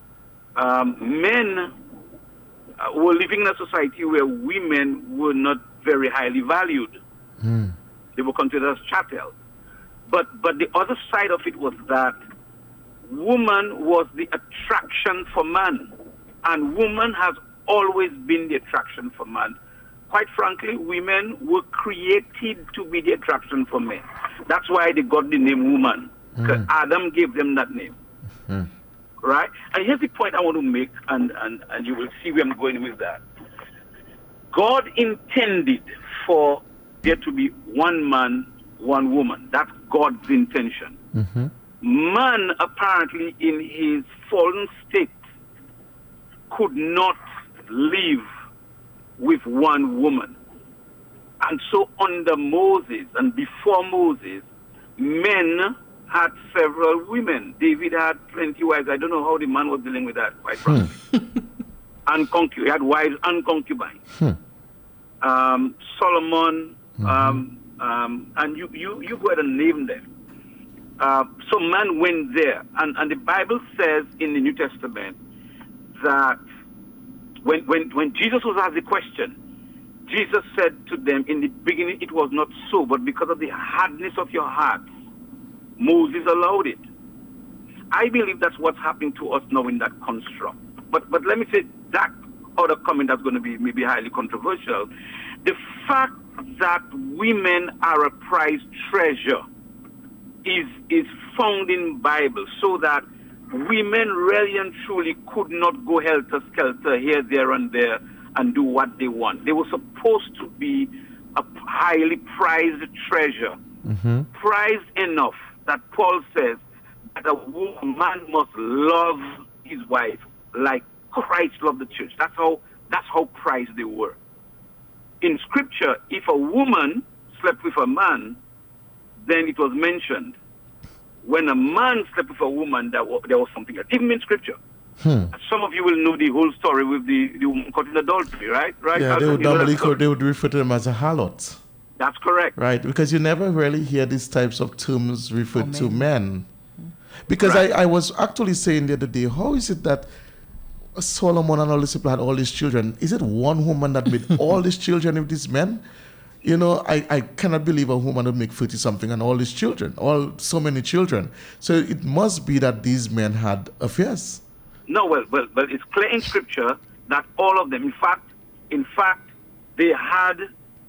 Um, men uh, were living in a society where women were not very highly valued. Hmm. They were considered as chattel. But but the other side of it was that woman was the attraction for man. And woman has always been the attraction for man. Quite frankly, women were created to be the attraction for men. That's why they got the name woman. Because Mm. Adam gave them that name. Hmm. Right? And here's the point I want to make, and, and, and you will see where I'm going with that. God intended for there to be one man, one woman. That's God's intention. Mm-hmm. Man, apparently, in his fallen state, could not live with one woman. And so under Moses and before Moses, men had several women. David had plenty wives. I don't know how the man was dealing with that, quite frankly. And concu- he had wives and concubines. Hmm. Um, Solomon, um, um, and you, you, you go ahead and name them. Uh, so man went there. And, and the Bible says in the New Testament that when, when, when Jesus was asked the question, Jesus said to them, in the beginning it was not so, but because of the hardness of your hearts, Moses allowed it. I believe that's what's happening to us now in that construct. But but let me say that other comment that's going to be maybe highly controversial. The fact that women are a prized treasure is is found in Bible, so that women really and truly could not go helter-skelter here, there, and there and do what they want. They were supposed to be a highly prized treasure, Mm-hmm. prized enough that Paul says that a man must love his wife like Christ loved the church. That's how that's how prized they were. In Scripture, if a woman slept with a man, then it was mentioned. When a man slept with a woman, there was, there was something else. Even in Scripture. Hmm. Some of you will know the whole story with the, the woman caught in adultery, right? Right? Yeah, they would normally call, they would refer to them as a harlot. That's correct. Right, because you never really hear these types of terms referred to men. Because right. I, I was actually saying the other day, how is it that Solomon and all these people had all these children? Is it one woman that made all these children with these men? You know, I, I cannot believe a woman would make thirty-something and all these children, all so many children. So it must be that these men had affairs. No, well, well, well, it's clear in Scripture that all of them, in fact, in fact, they had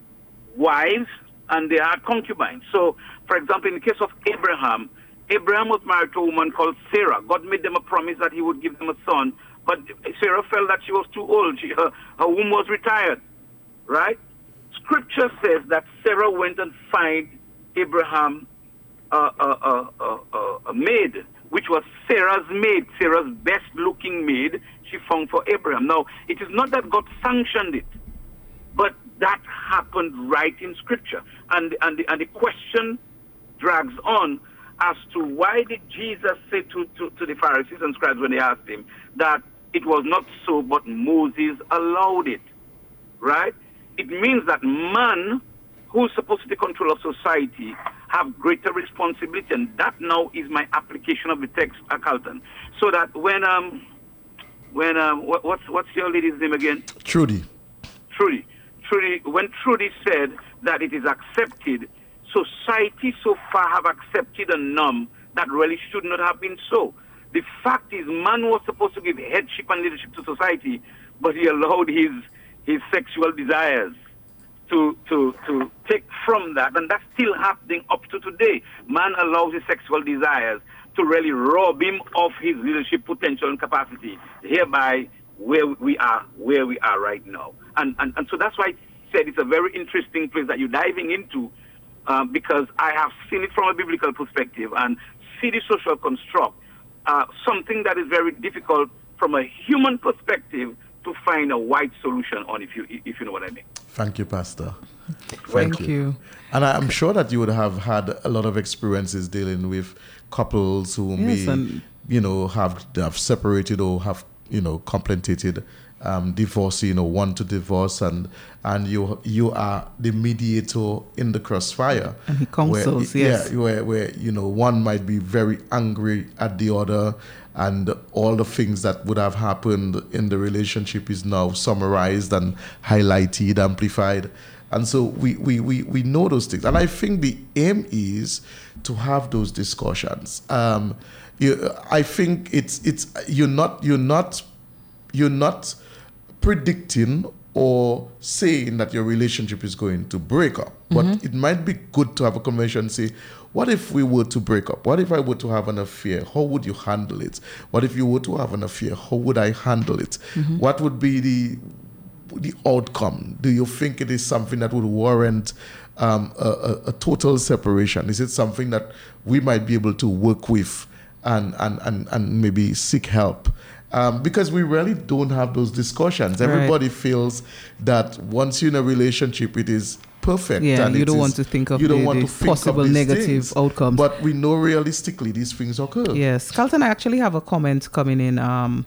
wives and they had concubines. So, for example, in the case of Abraham, Abraham was married to a woman called Sarah. God made them a promise that he would give them a son, but Sarah felt that she was too old. She, her, her womb was retired, right? Scripture says that Sarah went and found Abraham uh, uh, uh, uh, uh, a maid, which was Sarah's maid, Sarah's best-looking maid she found for Abraham. Now, it is not that God sanctioned it, but that happened right in Scripture. And, and, the, and the question drags on as to why did Jesus say to, to, to the Pharisees and scribes when they asked him that it was not so, but Moses allowed it, right? It means that man, who's supposed to be control of society, have greater responsibility, and that now is my application of the text, uh, Carlton. So that when um when um what, what's what's your lady's name again? Trudy. Trudy. Trudy. When Trudy said that it is accepted, society so far have accepted a norm that really should not have been so. The fact is, man was supposed to give headship and leadership to society, but he allowed his his sexual desires to to to take from that, and that's still happening up to today. Man allows his sexual desires to really rob him of his leadership potential and capacity, hereby where we are where we are right now. And and, and so that's why I said it's a very interesting place that you're diving into, um, because I have seen it from a biblical perspective and see the social construct, uh, something that is very difficult from a human perspective to find a wide solution on, if you if you know what I mean. Thank you, Pastor. Thank, Thank you. you. And I'm sure that you would have had a lot of experiences dealing with couples who yes, may, you know, have have separated or have, you know, contemplated um, divorce, you know, want to divorce, and and you you are the mediator in the crossfire. And he counsels, where, yes. Yeah, where, where, you know, one might be very angry at the other, and all the things that would have happened in the relationship is now summarized and highlighted, amplified. And so we, we, we, we know those things. And I think the aim is to have those discussions. Um, you, I think it's it's you're not you're not you're not predicting or saying that your relationship is going to break up. But mm-hmm. it might be good to have a conversation and say, what if we were to break up? What if I were to have an affair? How would you handle it? What if you were to have an affair? How would I handle it? Mm-hmm. What would be the the outcome? Do you think it is something that would warrant um, a, a, a total separation? Is it something that we might be able to work with and and, and, and maybe seek help? Um, because we really don't have those discussions. Right. Everybody feels that once you're in a relationship, it is perfect. Yeah, and you don't is, want to think of you don't the, want the to think possible of these negative things. outcomes. But we know realistically these things occur. Yes. Carlton, I actually have a comment coming in um,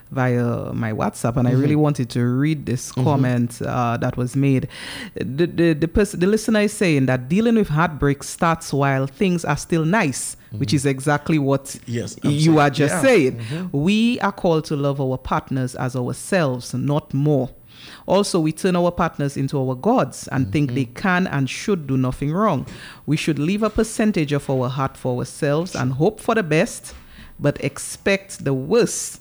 via my WhatsApp, and mm-hmm. I really wanted to read this mm-hmm. comment uh, that was made. The the the, pers- the listener is saying that dealing with heartbreak starts while things are still nice, mm-hmm. which is exactly what yes, you are just yeah. saying. Mm-hmm. We are called to love our partners as ourselves, not more. Also, we turn our partners into our gods and mm-hmm. think they can and should do nothing wrong. We should leave a percentage of our heart for ourselves and hope for the best, but expect the worst.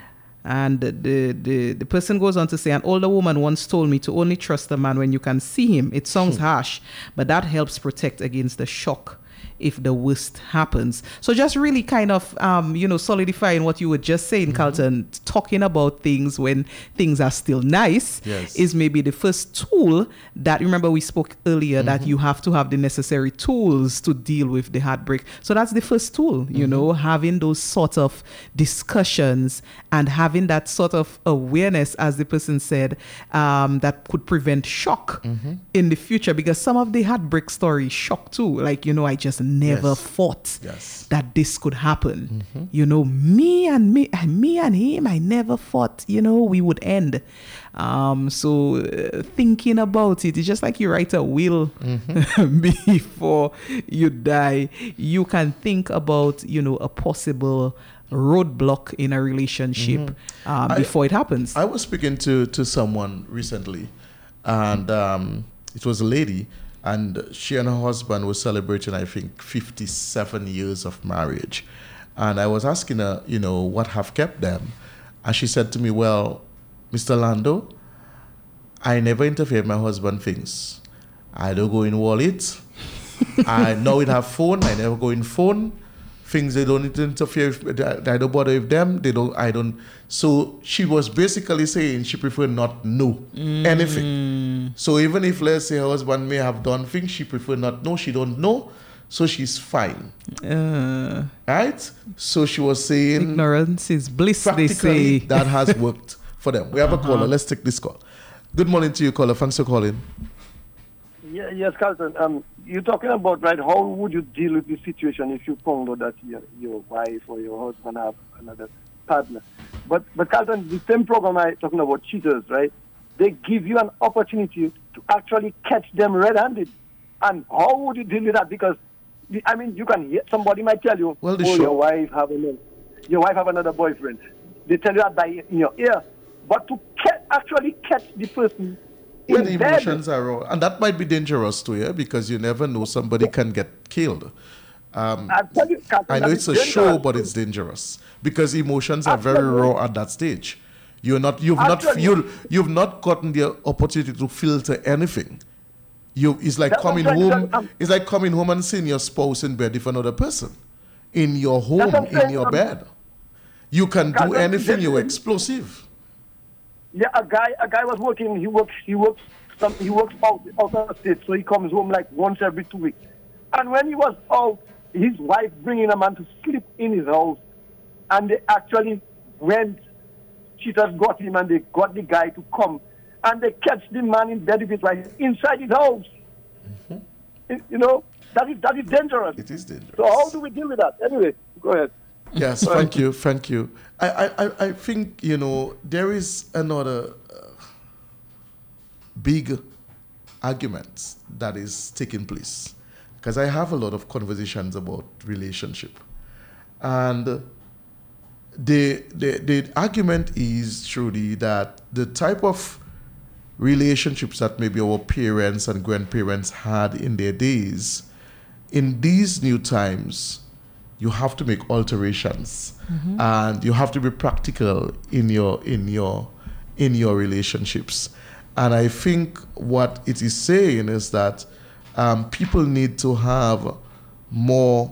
And the, the, the person goes on to say, an older woman once told me to only trust a man when you can see him. It sounds harsh, but that helps protect against the shock if the worst happens. So just really kind of, um, you know, solidifying what you were just saying, mm-hmm. Carlton, talking about things when things are still nice yes. is maybe the first tool that, remember we spoke earlier mm-hmm. that you have to have the necessary tools to deal with the heartbreak. So that's the first tool, mm-hmm. you know, having those sort of discussions and having that sort of awareness, as the person said, um, that could prevent shock mm-hmm. in the future, because some of the heartbreak stories shock too. Like, you know, I just never Yes. thought Yes. that this could happen. Mm-hmm. You know, me and me, and me and him, I never thought, you know, we would end. Um, so uh, thinking about it, it's just like you write a will Mm-hmm. before you die. You can think about, you know, a possible roadblock in a relationship Mm-hmm. um, I- before it happens. I was speaking to, to someone recently, and um, it was a lady, and she and her husband were celebrating, I think, fifty-seven years of marriage. And I was asking her, you know, what have kept them? And she said to me, well, Mister Lando, I never interfere with my husband things. I don't go in wallet. I know it have phone. I never go in phone. Things they don't need to interfere with, I don't bother with them. They don't, I don't. So she was basically saying she prefer not know anything. So even if, let's say, her husband may have done things, she prefer not know. She don't know. So she's fine. Uh, Right? So she was saying ignorance is bliss, they practically say. that has worked for them. We have a caller. Let's take this call. Good morning to you, caller. Thanks for calling. Yeah, yes, Carlton. Um, you're talking about, right, how would you deal with the situation if you found out that your, your wife or your husband have another partner? But, but Carlton, the same program I'm talking about, cheaters, right? They give you an opportunity to actually catch them red-handed. And how would you deal with that? Because, the, I mean, you can hear, somebody might tell you, Well, the oh, show- your wife have another, your wife have another boyfriend. They tell you that by in your ear. But to ca- actually catch the person Yeah, in the bed, emotions are raw. And that might be dangerous too, yeah, because you never know, somebody can get killed. Um, I tell you, Carlton, I know that it's is a show, dangerous. but it's dangerous because emotions are very Absolutely. raw at that stage. You're not, you've not, Absolutely. you you've not gotten the opportunity to filter anything. You, it's like That's what coming I'm saying, home. that I'm- It's like coming home and seeing your spouse in bed with another person, in your home, That's what I'm in saying, your I'm- bed. You can do Carlton, anything. You're that's- explosive. Yeah, a guy, a guy was working. He works, he works, some, he works out out of the state, so he comes home like once every two weeks. And when he was out, his wife bringing a man to sleep in his house, and they actually went. Cheaters got him, and they got the guy to come, and they catch the man in bed with his wife inside his house. You- You know that is that is dangerous. It is dangerous. So how do we deal with that? Anyway, go ahead. Yes, thank you, thank you. I, I, I- I think, you know, there is another uh, big argument that is taking place. Because I have a lot of conversations about relationship. And the, the, the argument is truly that the type of relationships that maybe our parents and grandparents had in their days, in these new times, you have to make alterations, and you have to be practical in your in your in your relationships. And I think what it is saying is that um, people need to have more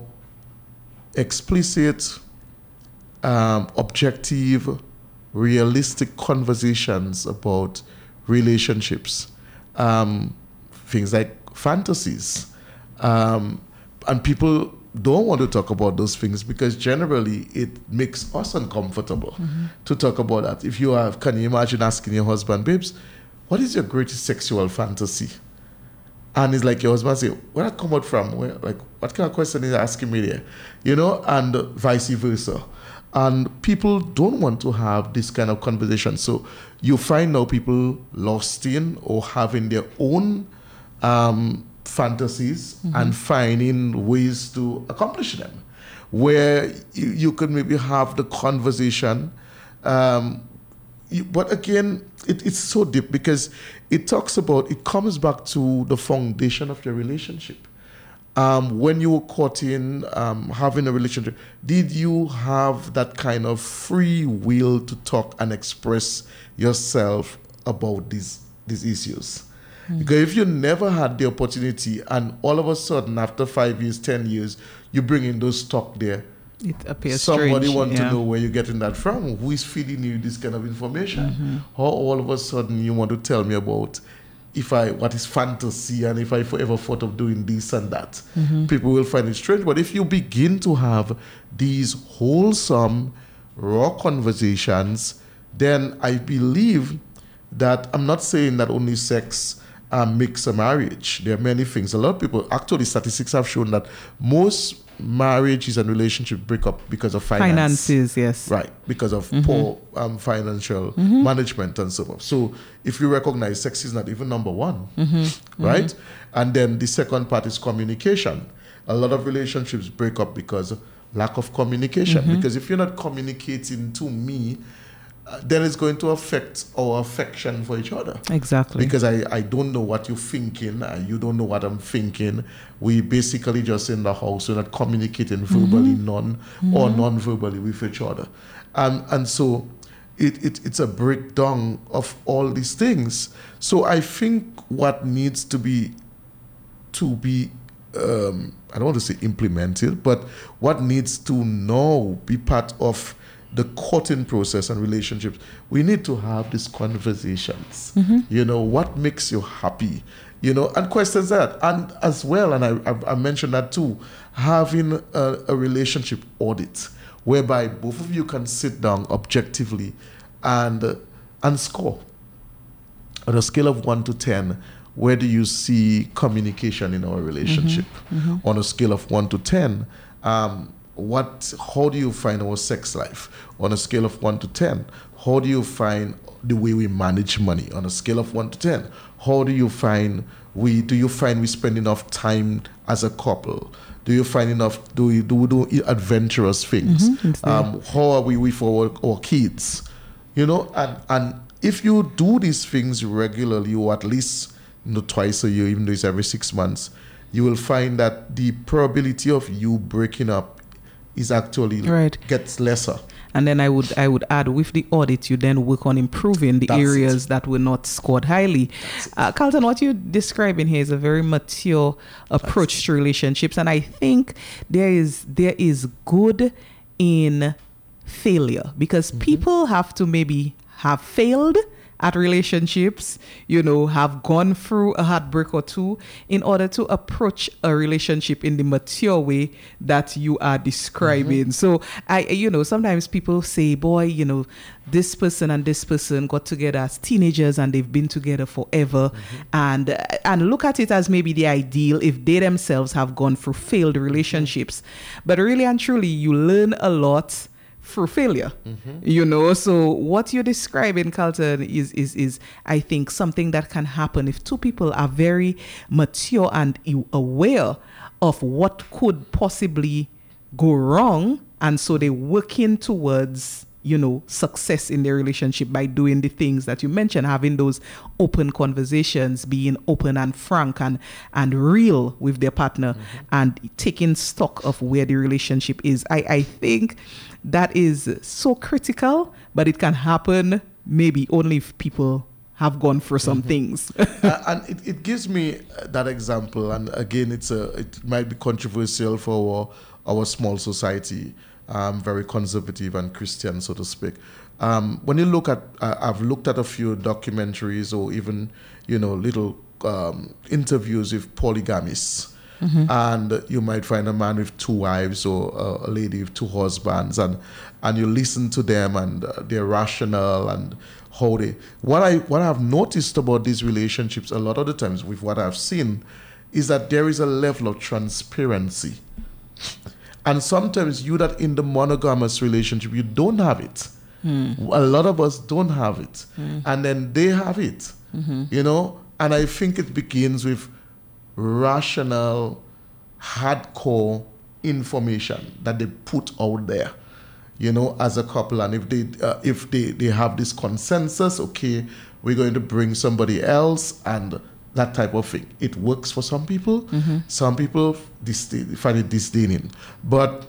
explicit, um, objective, realistic conversations about relationships, um, things like fantasies, um, and people don't want to talk about those things because generally it makes us uncomfortable Mm-hmm. to talk about that. If you have, can you imagine asking your husband, babes, what is your greatest sexual fantasy? And it's like your husband say, where that come out from? Where, like, what kind of question is he asking me there? You know, and vice versa. And people don't want to have this kind of conversation. So you find now people lost in or having their own um, fantasies Mhm. and finding ways to accomplish them. Where you, you could maybe have the conversation. Um, you, but again, it, it's so deep because it talks about, it comes back to the foundation of your relationship. Um, when you were caught in um, having a relationship, did you have that kind of free will to talk and express yourself about these these issues? Mm. Because if you never had the opportunity and all of a sudden after five years, ten years, you bring in those talk there, It appears somebody strange, want yeah. to know where you're getting that from. Who is feeding you this kind of information? Mhm. How all of a sudden you want to tell me about if I what is fantasy and if I ever thought of doing this and that. Mhm. People will find it strange. But if you begin to have these wholesome, raw conversations, then I believe that I'm not saying that only sex um, makes a marriage. There are many things. A lot of people, actually, statistics have shown that most marriages and relationships break up because of finance. Finances, yes. Right, because of Mhm. poor um, financial Mhm. management and so forth. So if you recognize sex is not even number one, Mhm. right? Mhm. And then the second part is communication. A lot of relationships break up because of lack of communication. Mhm. Because if you're not communicating to me, uh, then it's going to affect our affection for each other. Exactly. Because I, I don't know what you're thinking, and you don't know what I'm thinking. We basically just in the house, we're not communicating verbally, Mhm. non or Mhm. non-verbally with each other. Um, and so it, it it's a breakdown of all these things. So I think what needs to be to be um, I don't want to say implemented, but what needs to now be part of the courting process and relationships, we need to have these conversations. Mhm. You know, what makes you happy? You know, and questions that. And as well, and I, I, I mentioned that too, having a, a relationship audit whereby both of you can sit down objectively and, uh, and score. On a scale of one to ten, where do you see communication in our relationship? Mhm, mhm. On a scale of one to ten, um, what? How do you find our sex life? On a scale of one to ten, how do you find the way we manage money? On a scale of one to ten, how do you find we? Do you find we spend enough time as a couple? Do you find enough? Do we do, we do adventurous things? Mhm, it's there. um, how are we with our, our kids? You know, and and if you do these things regularly, or at least you know, twice a year, even though it's every six months, you will find that the probability of you breaking up is actually Right. gets lesser. And then I would I would add, with the audit, you then work on improving the That's areas that were not scored highly. Uh, Carlton, what you're describing here is a very mature approach to relationships, and I think there is there is good in failure, because people have to maybe have failed at relationships, you know, have gone through a heartbreak or two in order to approach a relationship in the mature way that you are describing. So I, you know, sometimes people say, boy, you know, this person and this person got together as teenagers and they've been together forever. And, uh, and look at it as maybe the ideal if they themselves have gone through failed relationships. But really and truly, you learn a lot through failure, you know. So what you're describing, Carlton, is is is I think something that can happen if two people are very mature and aware of what could possibly go wrong, and so they're working towards, you know, success in their relationship by doing the things that you mentioned, having those open conversations, being open and frank and and real with their partner, and taking stock of where the relationship is. I I think that is so critical, but it can happen maybe only if people have gone through some things. uh, and it, it gives me that example, and again, it's a it might be controversial for our, our small society, um, very conservative and Christian, so to speak. Um, when you look at, uh, I've looked at a few documentaries or even, you know, little um, interviews with polygamists. Mm-hmm. And you might find a man with two wives or a, a lady with two husbands, and and you listen to them and uh, they're rational and how they. What I what I've noticed about these relationships a lot of the times with what I've seen is that there is a level of transparency, and sometimes you that in the monogamous relationship you don't have it. Mm. A lot of us don't have it, mm. and then they have it. Mm-hmm. You know, and I think it begins with rational, hardcore information that they put out there, you know, as a couple. And if they uh, if they, they have this consensus, okay, we're going to bring somebody else and that type of thing. It works for some people. Mm-hmm. Some people disdain, find it disdaining. But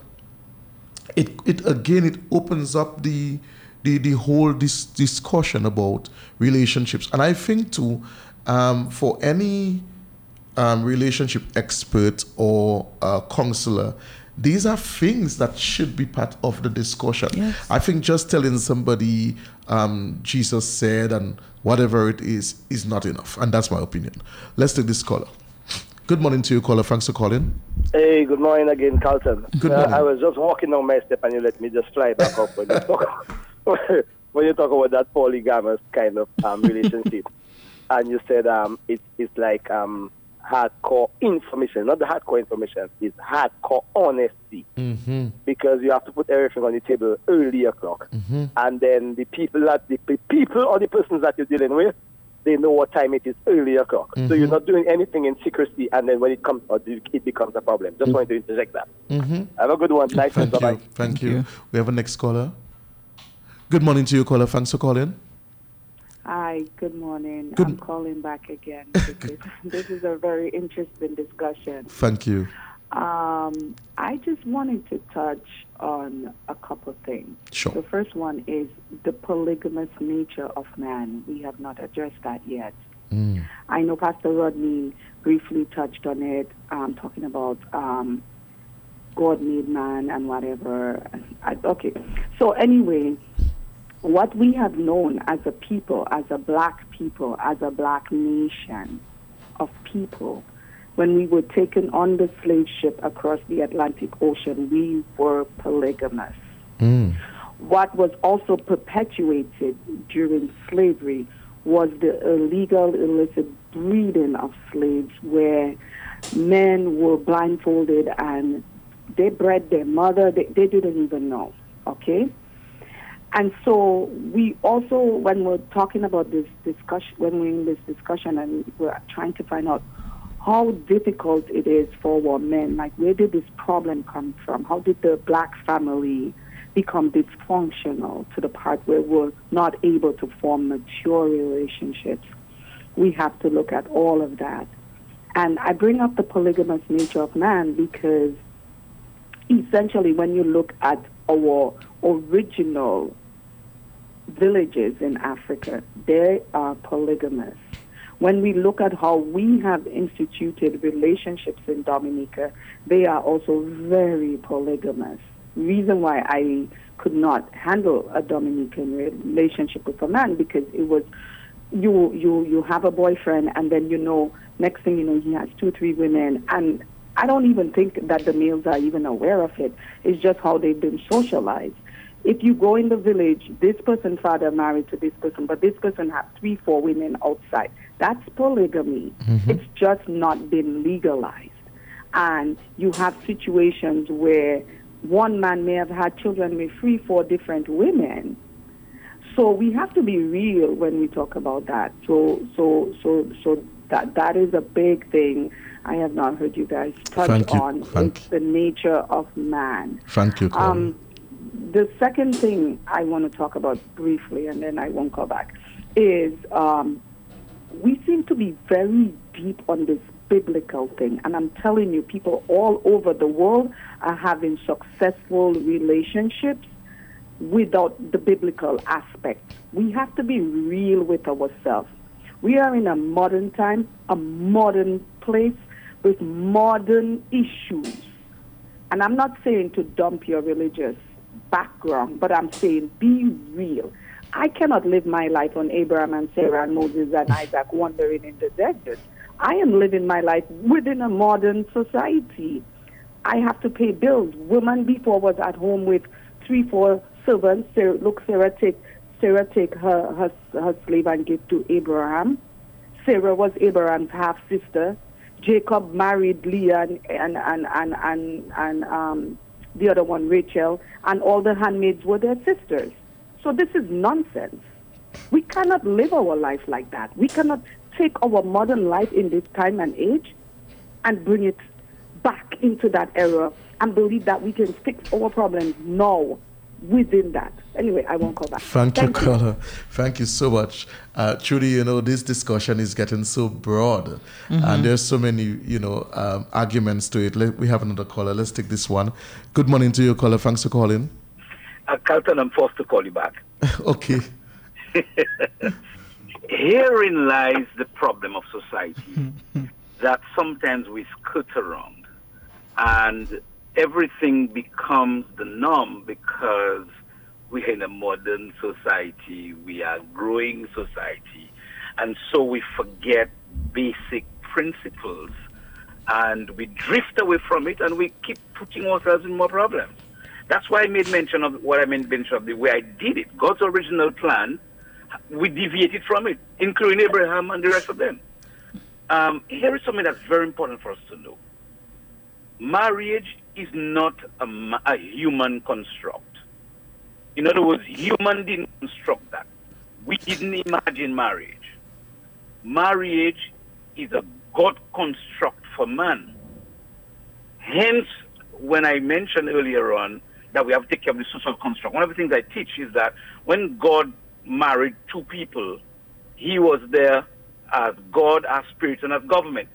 it it again it opens up the the, the whole this discussion about relationships. And I think too, um, for any Um, relationship expert or uh, counselor, these are things that should be part of the discussion. Yes. I think just telling somebody um, Jesus said and whatever it is is not enough, and that's my opinion. Let's take this caller. Good morning to you, caller. Thanks for calling. Hey, good morning again, Carlton. Good uh, morning. I was just walking down my step and you let me just fly back up when you talk, when you talk about that polygamous kind of um, relationship. and you said um, it, it's like um, hardcore information. Not the hardcore information, it's hardcore honesty. Mm-hmm. Because you have to put everything on the table early o'clock. Mm-hmm. And then the people that the pe- people or the persons that you're dealing with, they know what time it is early o'clock. Mm-hmm. So you're not doing anything in secrecy, and then when it comes out, it becomes a problem. Just Mm-hmm. wanted to interject that. Mm-hmm. Have a good one. Nice Thank one. you. Bye-bye. Thank, Thank you. you. We have a next caller. Good morning to you, caller. Thanks for calling. Hi, good morning. Good- I'm calling back again because this is a very interesting discussion. Thank you. Um, I just wanted to touch on a couple things. Sure. The first one is the polygamous nature of man. We have not addressed that yet. Mm. I know Pastor Rodney briefly touched on it, um, talking about um, God made man and whatever. I, okay. So anyway, what we have known as a people, as a black people, as a black nation of people, when we were taken on the slave ship across the Atlantic Ocean, we were polygamous. Mm. What was also perpetuated during slavery was the illegal, illicit breeding of slaves, where men were blindfolded and they bred their mother. They, they didn't even know, okay? And so we also, when we're talking about this discussion, when we're in this discussion and we're trying to find out how difficult it is for our men, like where did this problem come from? How did the black family become dysfunctional to the part where we're not able to form mature relationships? We have to look at all of that. And I bring up the polygamous nature of man because essentially when you look at our original villages in Africa, they are polygamous. When we look at how we have instituted relationships in Dominica, they are also very polygamous. Reason why I could not handle a Dominican relationship with a man, because it was you you you have a boyfriend and then you know next thing you know he has two three women, and I don't even think that the males are even aware of it. It's just how they've been socialized. If you go in the village, this person's father married to this person, but this person has three, four women outside. That's polygamy. Mm-hmm. It's just not been legalized. And you have situations where one man may have had children with three, four different women. So we have to be real when we talk about that. So, so, so, so that that is a big thing. I have not heard you guys touch Thank you. on. Thank It's the nature of man. Thank you, caller. Um, the second thing I want to talk about briefly, and then I won't go back, is um, we seem to be very deep on this biblical thing. And I'm telling you, people all over the world are having successful relationships without the biblical aspect. We have to be real with ourselves. We are in a modern time, a modern place with modern issues. And I'm not saying to dump your religious background, but I'm saying be real. I cannot live my life on Abraham and Sarah and Moses and Isaac wandering in the desert. I am living my life within a modern society. I have to pay bills. Woman before was at home with three, four servants. Sarah, look, Sarah take Sarah take her, her her slave and give to Abraham. Sarah was Abraham's half sister. Jacob married Leah and and and and and, and um, the other one, Rachel, and all the handmaids were their sisters. So this is nonsense. We cannot live our life like that. We cannot take our modern life in this time and age and bring it back into that era and believe that we can fix our problems now within that. Anyway, I won't go back. Thank, Thank you, you. caller. Thank you so much. Uh, truly, you know, this discussion is getting so broad, Mhm. and there's so many, you know, um, arguments to it. Let, we have another caller. Let's take this one. Good morning to you, caller. Thanks for calling. Uh, Carlton, I'm forced to call you back. Okay. Herein lies the problem of society, that sometimes we skirt around and everything becomes the norm because we're in a modern society, we are growing society, and so we forget basic principles and we drift away from it and we keep putting ourselves in more problems. That's why I made mention of what I made mention of the way I did it. God's original plan, we deviated from it. including Abraham and the rest of them. Um, here is something that's very important for us to know. Marriage is not a, ma- a human construct. In other words, human didn't construct that. We didn't imagine marriage. Marriage is a God construct for man. Hence, when I mentioned earlier on that we have to take care of the social construct, one of the things I teach is that when God married two people, he was there as God, as spirit, and as government.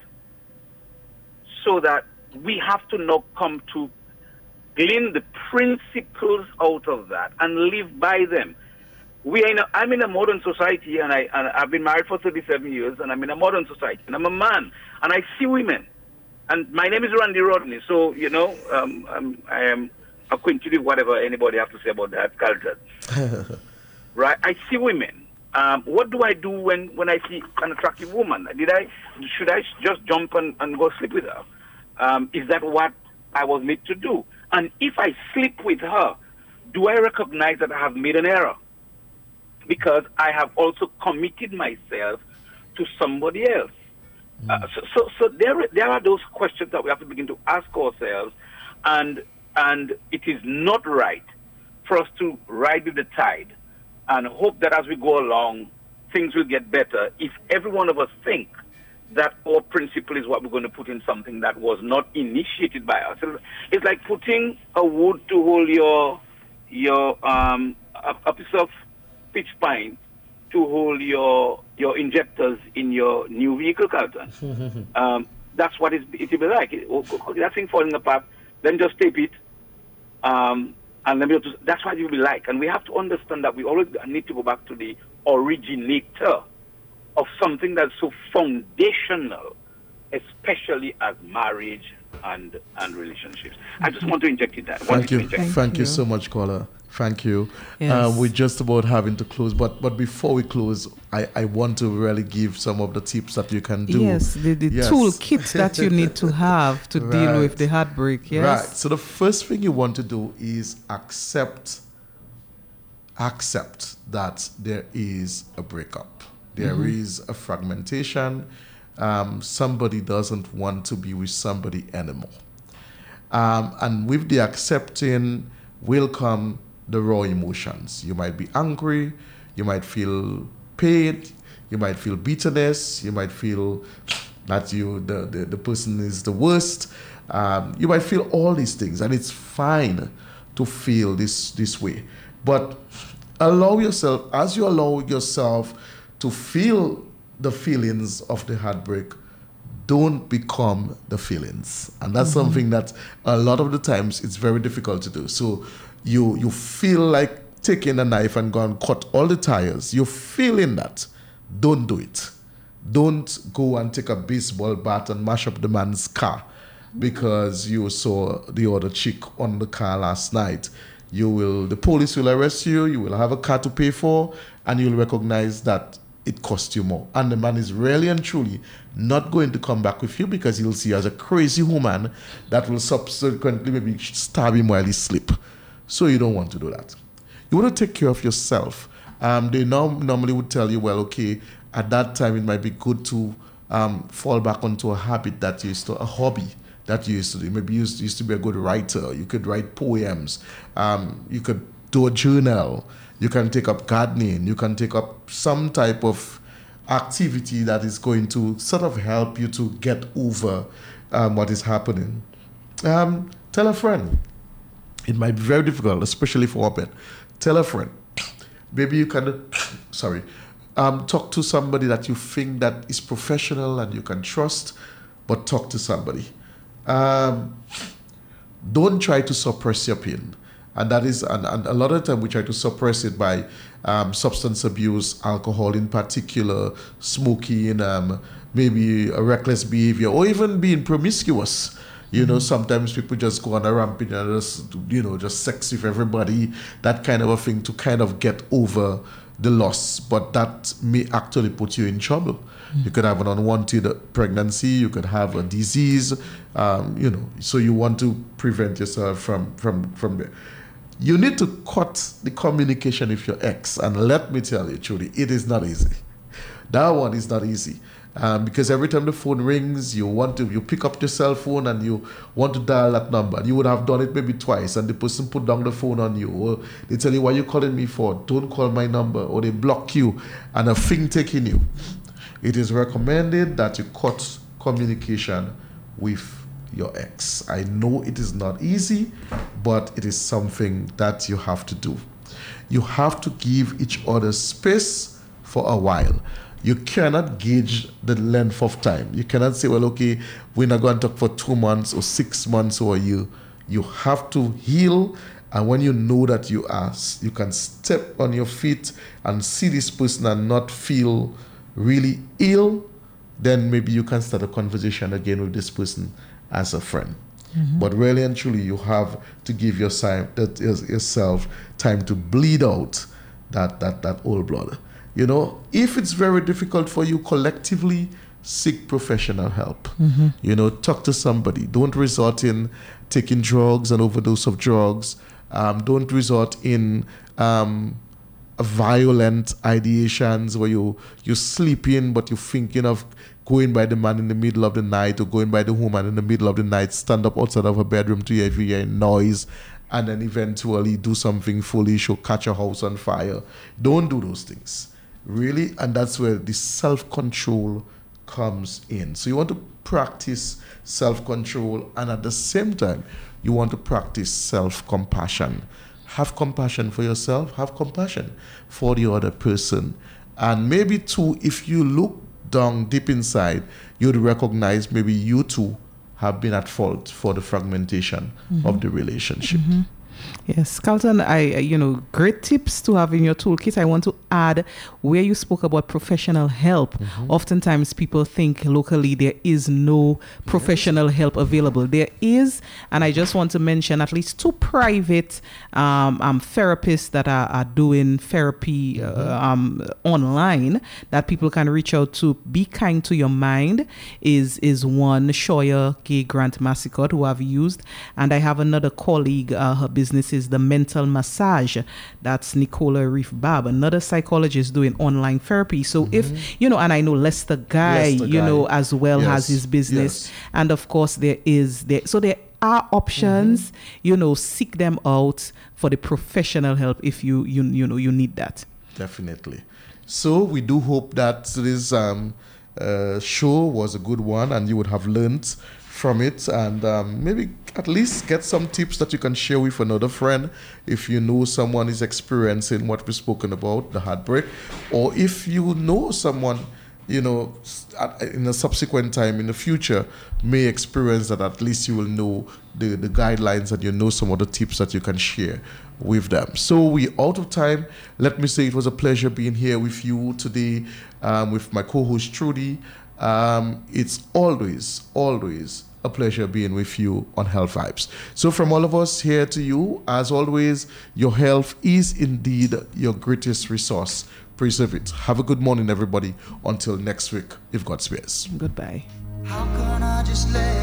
So that we have to now come to glean the principles out of that and live by them. We are in a, I'm in a modern society, and, I, and I've been married for thirty-seven years, and I'm in a modern society, and I'm a man, and I see women. And my name is Randy Rodney, so, you know, um, I'm, I am acquainted with whatever anybody has to say about that culture. Right? I see women. Um, what do I do when, when I see an attractive woman? Did I, should I just jump and, and go sleep with her? Um, is that what I was made to do? And if I sleep with her, do I recognize that I have made an error? Because I have also committed myself to somebody else. Mm. Uh, so so, so there, there are those questions that we have to begin to ask ourselves, and and it is not right for us to ride with the tide and hope that as we go along, things will get better if every one of us think that our principle is what we're going to put in something that was not initiated by us. It's like putting a wood to hold your your um a, a piece of pitch pine to hold your your injectors in your new vehicle, Carlton. um, that's what it, it will be like. It, that thing falling apart, then just tape it, um, and then we'll just, that's what it will be like. And we have to understand that we always need to go back to the originator of something that's so foundational, especially as marriage and and relationships. I just want to inject it that. Thank you. Thank, Thank you so much, caller. Thank you. Yes. Uh, we're just about having to close, but but before we close, I, I want to really give some of the tips that you can do. Yes, the, the Yes. toolkit that you need to have to Right. deal with the heartbreak. Yes. Right. So the first thing you want to do is accept accept that there is a breakup. There Mhm. is a fragmentation. Um, somebody doesn't want to be with somebody anymore. Um, and with the accepting will come the raw emotions. You might be angry, you might feel pain, you might feel bitterness, you might feel that you the, the, the person is the worst. Um, you might feel all these things, and it's fine to feel this this way. But allow yourself, as you allow yourself to feel the feelings of the heartbreak, don't become the feelings. And that's Mhm. something that a lot of the times it's very difficult to do. So you you feel like taking a knife and go and cut all the tires. You're feeling that. Don't do it. Don't go and take a baseball bat and mash up the man's car because you saw the other chick on the car last night. You will, the police will arrest you, you will have a car to pay for, and you'll recognize that it cost you more. And the man is really and truly not going to come back with you because he'll see you as a crazy woman that will subsequently maybe stab him while he sleep. So you don't want to do that. You want to take care of yourself. Um, they now normally would tell you, well, okay, at that time it might be good to um, fall back onto a habit that you used to, a hobby that you used to do. Maybe you used, used to be a good writer. You could write poems. Um, you could do a journal. You can take up gardening. You can take up some type of activity that is going to sort of help you to get over um, what is happening. Um, tell a friend. It might be very difficult, especially for women. Tell a friend. Maybe you can, sorry, um, talk to somebody that you think that is professional and you can trust, but talk to somebody. Um, don't try to suppress your pain. And that is, and, and a lot of the time we try to suppress it by um, substance abuse, alcohol in particular, smoking, um, maybe a reckless behavior, or even being promiscuous. You know, sometimes people just go on a rampage and just, you know, just sex with everybody, that kind of a thing to kind of get over the loss. But that may actually put you in trouble. Mm-hmm. You could have an unwanted pregnancy, you could have a disease, um, you know, so you want to prevent yourself from, from, from there. You need to cut the communication with your ex. And let me tell you, truly, it is not easy. That one is not easy. Um, because every time the phone rings, you want to, you pick up your cell phone and you want to dial that number. You would have done it maybe twice and the person put down the phone on you. Or they tell you, what are you calling me for? Don't call my number. Or they block you and a thing taking you. It is recommended that you cut communication with your ex. I know it is not easy, but it is something that you have to do. You have to give each other space for a while. You cannot gauge the length of time. You cannot say, well, okay, we're not going to talk for two months or six months or a year. You have to heal. And when you know that you are, you can step on your feet and see this person and not feel really ill, then maybe you can start a conversation again with this person as a friend. Mm-hmm. But really and truly, you have to give your time, that is, yourself time to bleed out that, that, that old blood. You know, if it's very difficult for you collectively, seek professional help. Mm-hmm. You know, talk to somebody. Don't resort in taking drugs and overdose of drugs. Um, don't resort in um, violent ideations where you, you sleep in, but you're thinking of going by the man in the middle of the night or going by the woman in the middle of the night, stand up outside of her bedroom to hear noise, and then eventually do something foolish or catch a house on fire. Don't do those things. Really, and that's where the self-control comes in. So you want to practice self-control, and at the same time, you want to practice self-compassion. Have compassion for yourself, have compassion for the other person. And maybe too, if you look down deep inside, you'd recognize maybe you too have been at fault for the fragmentation mm-hmm. of the relationship. Mm-hmm. Yes, Carlton, I, you know, great tips to have in your toolkit. I want to add where you spoke about professional help. Mm-hmm. Oftentimes people think locally there is no professional yes. help available. There is, and I just want to mention at least two private um, um, therapists that are, are doing therapy mm-hmm. uh, um, online that people can reach out to. Be Kind to Your Mind is, is one, Shoya Gay Grant Massicot, who I've used. And I have another colleague, uh, her business is the Mental Massage. That's Nicola Reef Bab, another psychologist doing online therapy. So mm-hmm. if, you know, and I know Lester Guy, Lester you Guy. know, as well yes. has his business. Yes. And of course there is, there, so there are options, mm-hmm. you know, seek them out for the professional help if you, you, you know, you need that. Definitely. So we do hope that this um, uh, show was a good one and you would have learned from it, and um, maybe at least get some tips that you can share with another friend if you know someone is experiencing what we've spoken about, the heartbreak, or if you know someone, you know, in a subsequent time in the future may experience that, at least you will know the, the guidelines and you know some of the tips that you can share with them. So we're out of time. Let me say it was a pleasure being here with you today um, with my co-host Trudy. Um, it's always, always a pleasure being with you on Health Vibes. So from all of us here to you, as always, your health is indeed your greatest resource. Preserve it. Have a good morning, everybody. Until next week, if God spares. Goodbye. How can I just let